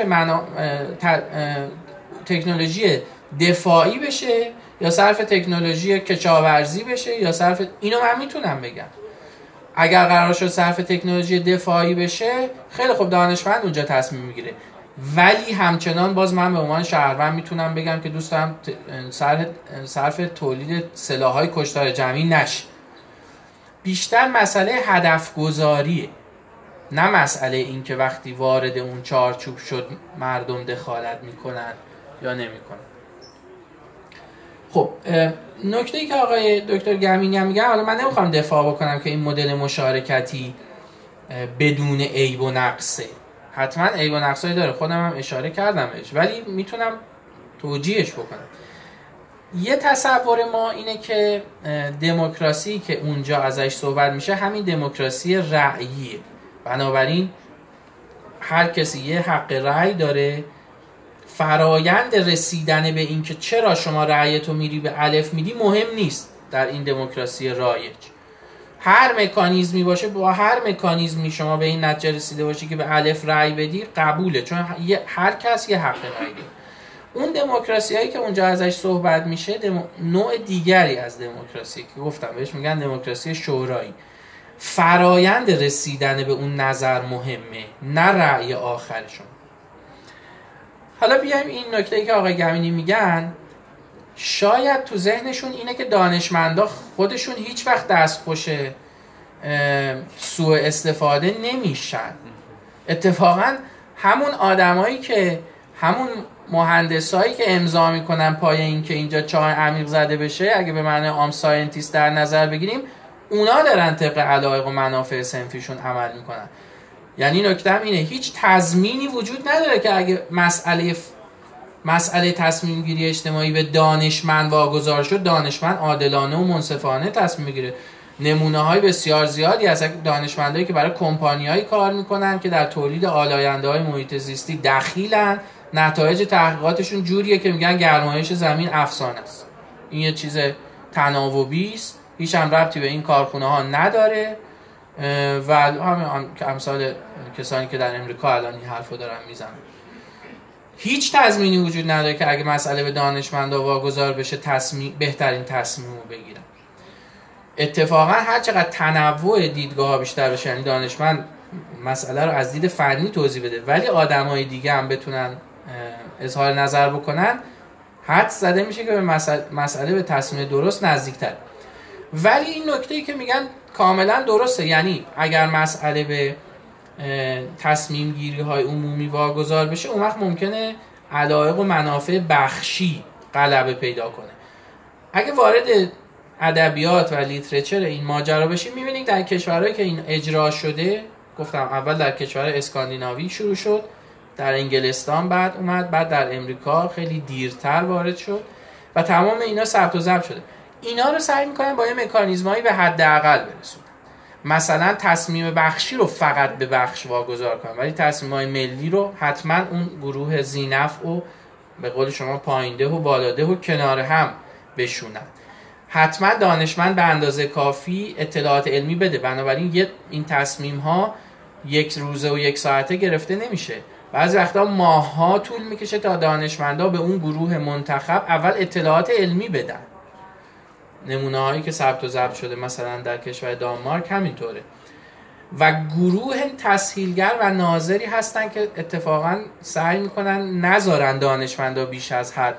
تکنولوژی دفاعی بشه یا صرف تکنولوژی کشاورزی بشه یا صرف، اینو من میتونم بگم. اگر قرار شد صرف تکنولوژی دفاعی بشه، خیلی خوب دانشمند اونجا تصمیم میگیره، ولی همچنان باز من به عنوان شهروند میتونم بگم که دوست دارم صرف تولید سلاح‌های کشتار جمعی نشه. بیشتر مسئله هدف گذاریه، نه مسئله این که وقتی وارد اون چارچوب شد مردم دخالت میکنن یا نمیکنن. خب نکته‌ای که آقای دکتر گمینی هم میگن، حالا من نمیخوام دفاع بکنم که این مدل مشارکتی بدون عیب و نقصه. حتما عیب و نقصایی داره، خودم هم اشاره کردم بهش، ولی میتونم توجیهش بکنم. یه تصور ما اینه که دموکراسی که اونجا ازش صحبت میشه همین دموکراسی رأییه. بنابراین هر کسی یه حق رأی داره. فرایند رسیدن به این که چرا شما رأیتو میری به الف میدی مهم نیست در این دموکراسی رایج. هر مکانیزمی باشه، با هر مکانیزمی شما به این نتیجه رسیده باشی که به الف رأی بدی قبوله، چون هر کس یه حق رأی داره. اون دموکراسی هایی که اونجا ازش صحبت میشه نوع دیگری از دموکراسی که گفتم بهش میگن دموکراسی شورایی. فرایند رسیدن به اون نظر مهمه، نه رأی آخر شما. حالا بیایم این نکته‌ای که آقای گمینی میگن، شاید تو ذهنشون اینه که دانشمندا خودشون هیچ وقت دستخوش سوء استفاده نمیشن. اتفاقا همون آدمایی که همون مهندسایی که امضا میکنن پای این که اینجا چاه عمیق زده بشه، اگه به معنی عام ساینتیست در نظر بگیریم، اونا دارن طبق علایق و منافع صنفیشون عمل میکنن. یعنی نکته هم اینه، هیچ تضمینی وجود نداره که اگه مسئله مسئله تصمیم گیری اجتماعی به دانشمند واگذار شد، دانشمند عادلانه و منصفانه تصمیم میگیره. نمونه های بسیار زیادی از دانشمندایی که برای کمپانیایی کار میکنن که در تولید آلاینده های محیط زیستی دخیلن، نتایج تحقیقاتشون جوریه که میگن گرمایش زمین افسانه است. این یه چیز تناوبی است، هیچ هم ربطی به این کارخونه ها نداره و همین امثال کسانی که در امریکا الان این حرفو دارن میزنن. هیچ تضمینی وجود نداره که اگه مسئله به دانشمندا واگذار بشه بهترین تصمیم رو بگیرن. اتفاقا هر چقدر تنوع دیدگاه‌ها بیشتر بشه، یعنی دانشمند مسئله رو از دید فنی توضیح بده ولی آدمای دیگه هم بتونن اظهار نظر بکنن، حدس زده میشه که به مسئله به تصمیم درست نزدیک‌تر. ولی این نکته‌ای که میگن کاملا درسته، یعنی اگر مسئله به تصمیم گیری های عمومی واگذار بشه، اون وقت ممکنه علایق و منافع بخشی غلبه پیدا کنه. اگه وارد ادبیات و لیترچر این ماجرا بشیم، میبینید در کشورهایی که این اجرا شده، گفتم اول در کشور اسکاندیناوی شروع شد، در انگلستان بعد اومد، بعد در امریکا خیلی دیرتر وارد شد و تمام اینا ثبت و ضبط شده. اینا رو سعی میکنن با یه مکانیزمایی به حداقل برسونن. مثلا تصمیم بخشی رو فقط به بخش واگذار کنن، ولی تصمیم‌های ملی رو حتما اون گروه ذی‌نفع و به قول شما پایینده و بالاده و کنار هم بشونن. حتما دانشمند به اندازه کافی اطلاعات علمی بده، بنابراین این تصمیم ها یک روزه و یک ساعته گرفته نمیشه. بعضی وقتا ماه‌ها طول میکشه تا دانشمندا به اون گروه منتخب اول اطلاعات علمی بدن. نمونه هایی که ثبت و ضبط شده مثلا در کشور دانمارک همینطوره. و گروه تسهیلگر و ناظری هستن که اتفاقا سعی میکنن نذارن دانشمندا بیش از حد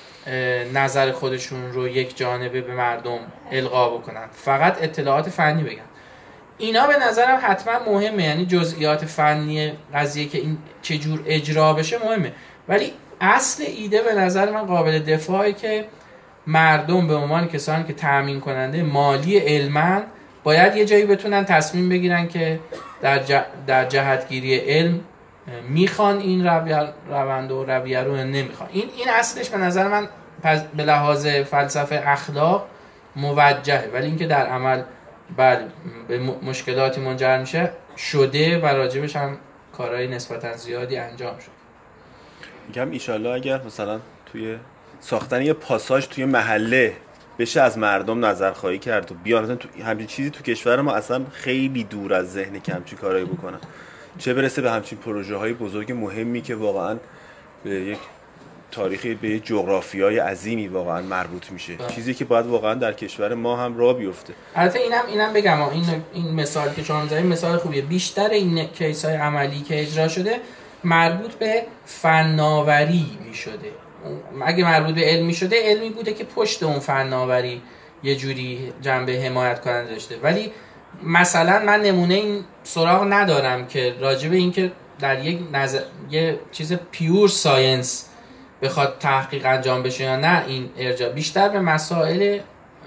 نظر خودشون رو یک جانبه به مردم القا بکنن، فقط اطلاعات فنی بگن. اینا به نظرم حتما مهمه، یعنی جزئیات فنی قضیه که این چجور اجرا بشه مهمه، ولی اصل ایده به نظر من قابل دفاعه که مردم به عنوان کسانی که تامین کننده مالی علمن باید یه جایی بتونن تصمیم بگیرن که در جهتگیری علم میخوان این روند و رویه رو نمیخوان. این اصلش به نظر من به لحاظ فلسفه اخلاق موجهه، ولی اینکه در عمل به مشکلاتی منجر میشه شده و راجبش هم کارهای نسبتا زیادی انجام شد. میگم ایشالله اگر مثلا توی ساختن یه پاساژ توی محله بشه از مردم نظرخواهی کرد و بیان تو همچین چیزی تو کشور ما اصلا خیلی دور از ذهن که همچین کارهایی بکنن، چه برسه به همچین پروژه های بزرگ مهمی که واقعا به یک تاریخی، به یک جغرافیای عظیمی واقعا مربوط میشه. چیزی که باید واقعا در کشور ما هم راه بیفته. البته اینم بگم این مثال که شما می‌زنید مثال خوبیه. بیشتر این کیس‌های عملی که اجرا شده مربوط به فناوری میشده. اگه مربوط به علمی شده، علمی بوده که پشت اون فناوری یه جوری جنبه حمایت کننده داشته. ولی مثلا من نمونه این سراغ ندارم که راجع به این که در یه چیز پیور ساینس بخواد تحقیق انجام بشه یا نه، این ارجاع بیشتر به مسائل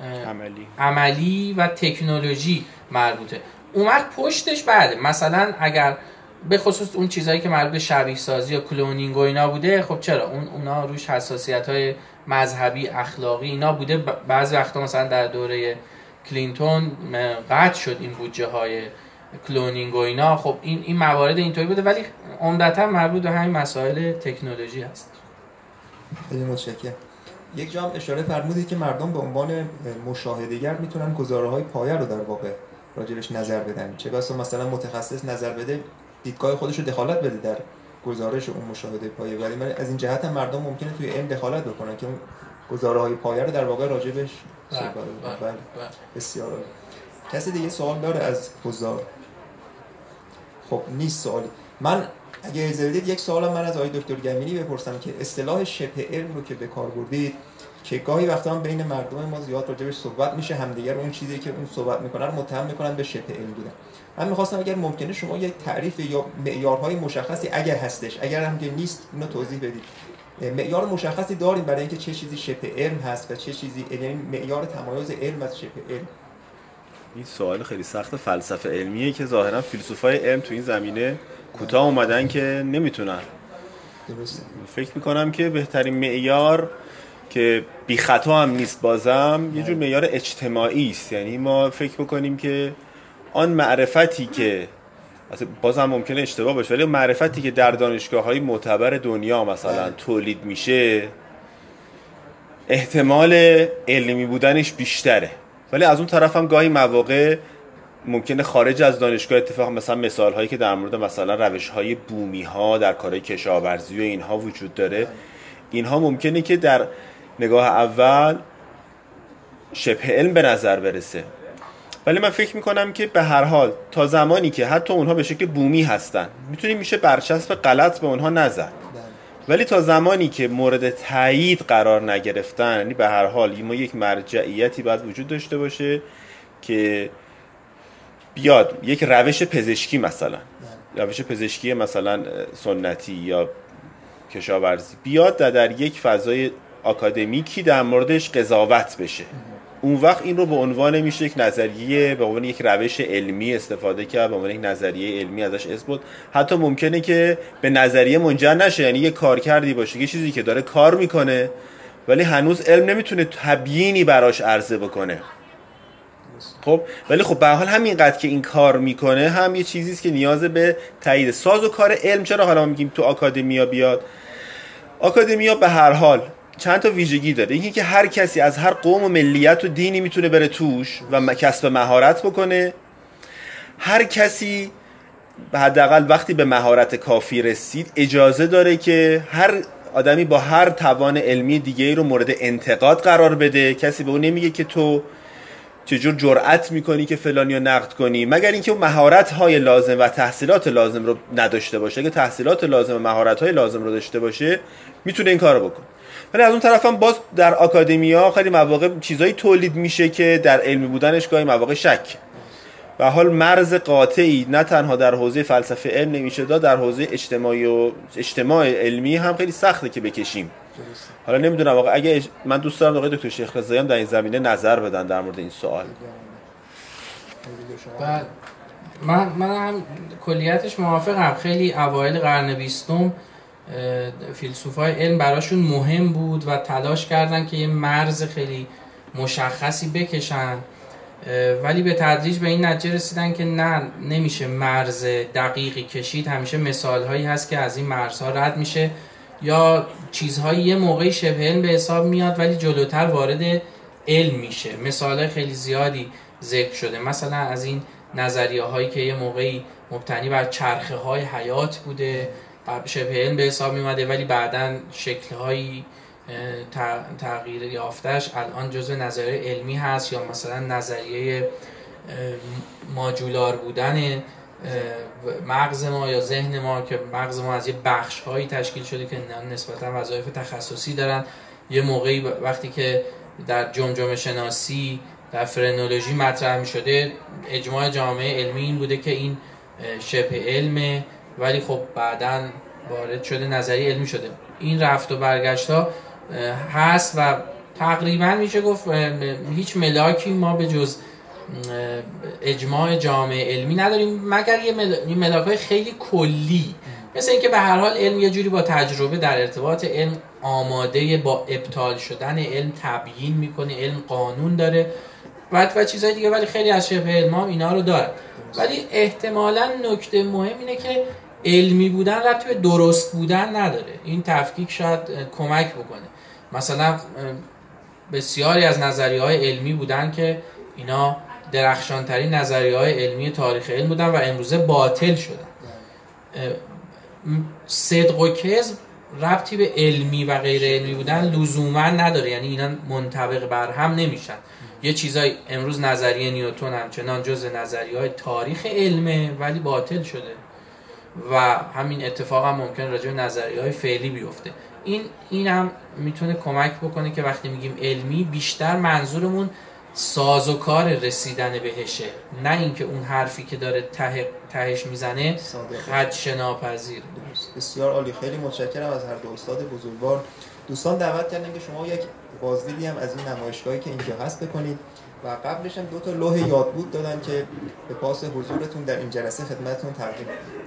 عملی و تکنولوژی مربوطه. اومد پشتش بعده، مثلا اگر به خصوص اون چیزایی که مربوط به شبیه سازی یا کلونینگ و اینا بوده، خب چرا اونا روش حساسیت‌های مذهبی اخلاقی اینا بوده. بعضی وقتا مثلا در دوره کلینتون قطع شد این بودجه‌های کلونینگ و اینا. خب این موارد اینطوری بوده، ولی عمدتاً مربوط به همین مسائل تکنولوژی هست. خیلی متشکرم. یک جا هم اشاره فرمودید که مردم به عنوان مشاهده‌گر میتونن گزاره‌های پایه رو در واقع راجبش نظر بدن، چه بسا مثلا متخصص نظر بده، دیدگاه خودش رو دخالت بده در گزارش اون مشاهده پایه، ولی من از این جهت هم مردم ممکنه توی علم دخالت بکنن که اون گزاره‌های پایه رو در واقع راجبش صحبت کنن. بسیار عالی. کسی دیگه سوال داره از حضار؟ خب نیست سوالی. من اگه اجازه بدید یک سوالم من از آقای دکتر گمینی بپرسم که اصطلاح شبه علم رو که به کار بردید، که گاهی وقتا هم بین مردم ما زیاد راجبش صحبت میشه، همدیگر اون چیزی که اون صحبت میکنن رو متهم میکنن به شبه علم بودن. من میخواستم اگر ممکنه شما یک تعریف یا معیارهای مشخصی اگر هستش، اگر هم که نیست اونو توضیح بدید. معیار مشخصی داریم برای اینکه چه چیزی شبه علم هست و چه چیزی، یعنی معیار تمایز علم از شبه علم؟ این سوال خیلی سخت فلسفه علمیه که ظاهرا فیلسوفای علم تو این زمینه کوتاه اومدن که نمیتونن درسته. فکر میکنم که بهترین معیار که بی خطا هم نیست بازم یه جور معیار اجتماعی است. یعنی ما فکر بکنیم که آن معرفتی که بازم ممکنه اشتباه باشه ولی معرفتی که در دانشگاه‌های معتبر دنیا مثلا تولید میشه احتمال علمی بودنش بیشتره، ولی از اون طرف هم گاهی مواقع ممکنه خارج از دانشگاه اتفاق مثلا مثال هایی که در مورد مثلا روش های بومی ها در کارهای کشاورزی و اینها وجود داره، اینها ممکنه که در نگاه اول شبه علم به نظر برسه، ولی من فکر میکنم که به هر حال تا زمانی که حتی اونها به شکل بومی هستن میتونیم میشه برچسب غلط به اونها نزد، ولی تا زمانی که مورد تایید قرار نگرفتن، یعنی به هر حال ما یک مرجعیتی باید وجود داشته باشه که بیاد یک روش پزشکی مثلا روش پزشکی مثلا سنتی یا کشاورزی بیاد در یک فضای آکادمیکی در موردش قضاوت بشه، اون وقت این رو به عنوان میشه یک نظریه، به عنوان یک روش علمی استفاده کرد، به عنوان یک نظریه علمی ازش اثبات. حتی ممکنه که به نظریه منجر نشه، یعنی یک کارکردی باشه، یه چیزی که داره کار میکنه ولی هنوز علم نمیتونه تبیینی براش عرضه بکنه. خب ولی خب به هر حال همینقدر که این کار میکنه هم یه چیزی است که نیاز به تایید. ساز و کار علم چرا حالا میگیم تو آکادمیا بیاد؟ آکادمیا به هر حال چند تا ویژگی داره. یکی که هر کسی از هر قوم و ملیت و دینی میتونه بره توش و کسب مهارت بکنه. هر کسی حداقل وقتی به مهارت کافی رسید اجازه داره که هر آدمی با هر توان علمی دیگه‌ای رو مورد انتقاد قرار بده. کسی به اون نمیگه که تو چجور جرأت میکنی که فلانی رو نقد کنی، مگر اینکه اون مهارت‌های لازم و تحصیلات لازم رو نداشته باشه. اگه تحصیلات لازم و مهارت‌های لازم رو داشته باشه میتونه این کارو بکنه. ولی از اون طرف هم باز در آکادمیا خیلی مواقع چیزایی تولید میشه که در علمی بودنش گاهی مواقع شک. به حال مرز قاطعی نه تنها در حوزه فلسفه علم نمیشه داد، در حوزه اجتماعی و اجتماع علمی هم خیلی سخته که بکشیم. حالا نمیدونم واقعا اگه من دوست دارم آقای دکتر شیخ رضایی هم در این زمینه نظر بدن در مورد این سوال. من هم کلیتش موافقم. خیلی اوایل قرن 20 فیلسوفای علم براشون مهم بود و تلاش کردن که یه مرز خیلی مشخصی بکشن، ولی به تدریج به این نتیجه رسیدن که نه، نمیشه مرز دقیقی کشید. همیشه مثالهایی هست که از این مرزها رد میشه یا چیزهایی یه موقعی شبه علم به حساب میاد ولی جلوتر وارد علم میشه. مثالهای خیلی زیادی ذکر شده، مثلا از این نظریه هایی که یه موقعی مبتنی بر چرخه های حیات بوده شبه علم به حساب میمده ولی بعداً شکل‌هایی تغییر یافتش الان جزء نظریه علمی هست، یا مثلا نظریه ماجولار بودن مغز ما یا ذهن ما که مغز ما از یه بخش‌هایی تشکیل شده که نسبتاً وظایف تخصصی دارن. یه موقعی وقتی که در جمجمه شناسی در فرنولوژی مطرح می‌شده اجماع جامعه علمی این بوده که این شبه علمه، ولی خب بعداً وارد شده نظریه علمی شده. این رفت و برگشت‌ها هست و تقریبا میشه گفت هیچ ملاکی ما به جز اجماع جامعه علمی نداریم، مگر یه ملاک‌های خیلی کلی، مثل اینکه به هر حال علم یه جوری با تجربه در ارتباط، علم آماده با ابطال شدن، علم تبیین میکنه، علم قانون داره و چیزهای دیگه، ولی خیلی از شبه علم هم اینا رو داره. ولی احتمالاً نکته مهم اینه که علمی بودن ربطی به درست بودن نداره. این تفکیک شاید کمک بکنه. مثلا بسیاری از نظریه‌های علمی بودن که اینا درخشانترین نظریه‌های علمی تاریخ علم بودن و امروزه باطل شدن. صدق و کذب ربطی به علمی و غیر علمی بودن لزوما نداره، یعنی اینا منطبق بر هم نمیشن. یه چیزای امروز نظریه نیوتن همچنان جزء نظریه‌های تاریخ علمه ولی باطل شده و همین اتفاق هم ممکن راجع به نظریه‌های فعلی بیفته. این هم میتونه کمک بکنه که وقتی میگیم علمی بیشتر منظورمون سازوکار رسیدن بهشه، نه اینکه اون حرفی که داره تهش میزنه خدشه‌ناپذیر. بسیار عالی، خیلی متشکرم از هر دو استاد بزرگوار. دوستان دعوت کردن که شما یک بازدیدی هم از این نمایشگاهی که اینجا هست بکنید و قبلش هم 2 تا لوح یادبود دادن که به پاس حضورتون در این جلسه خدمتتون تقدیم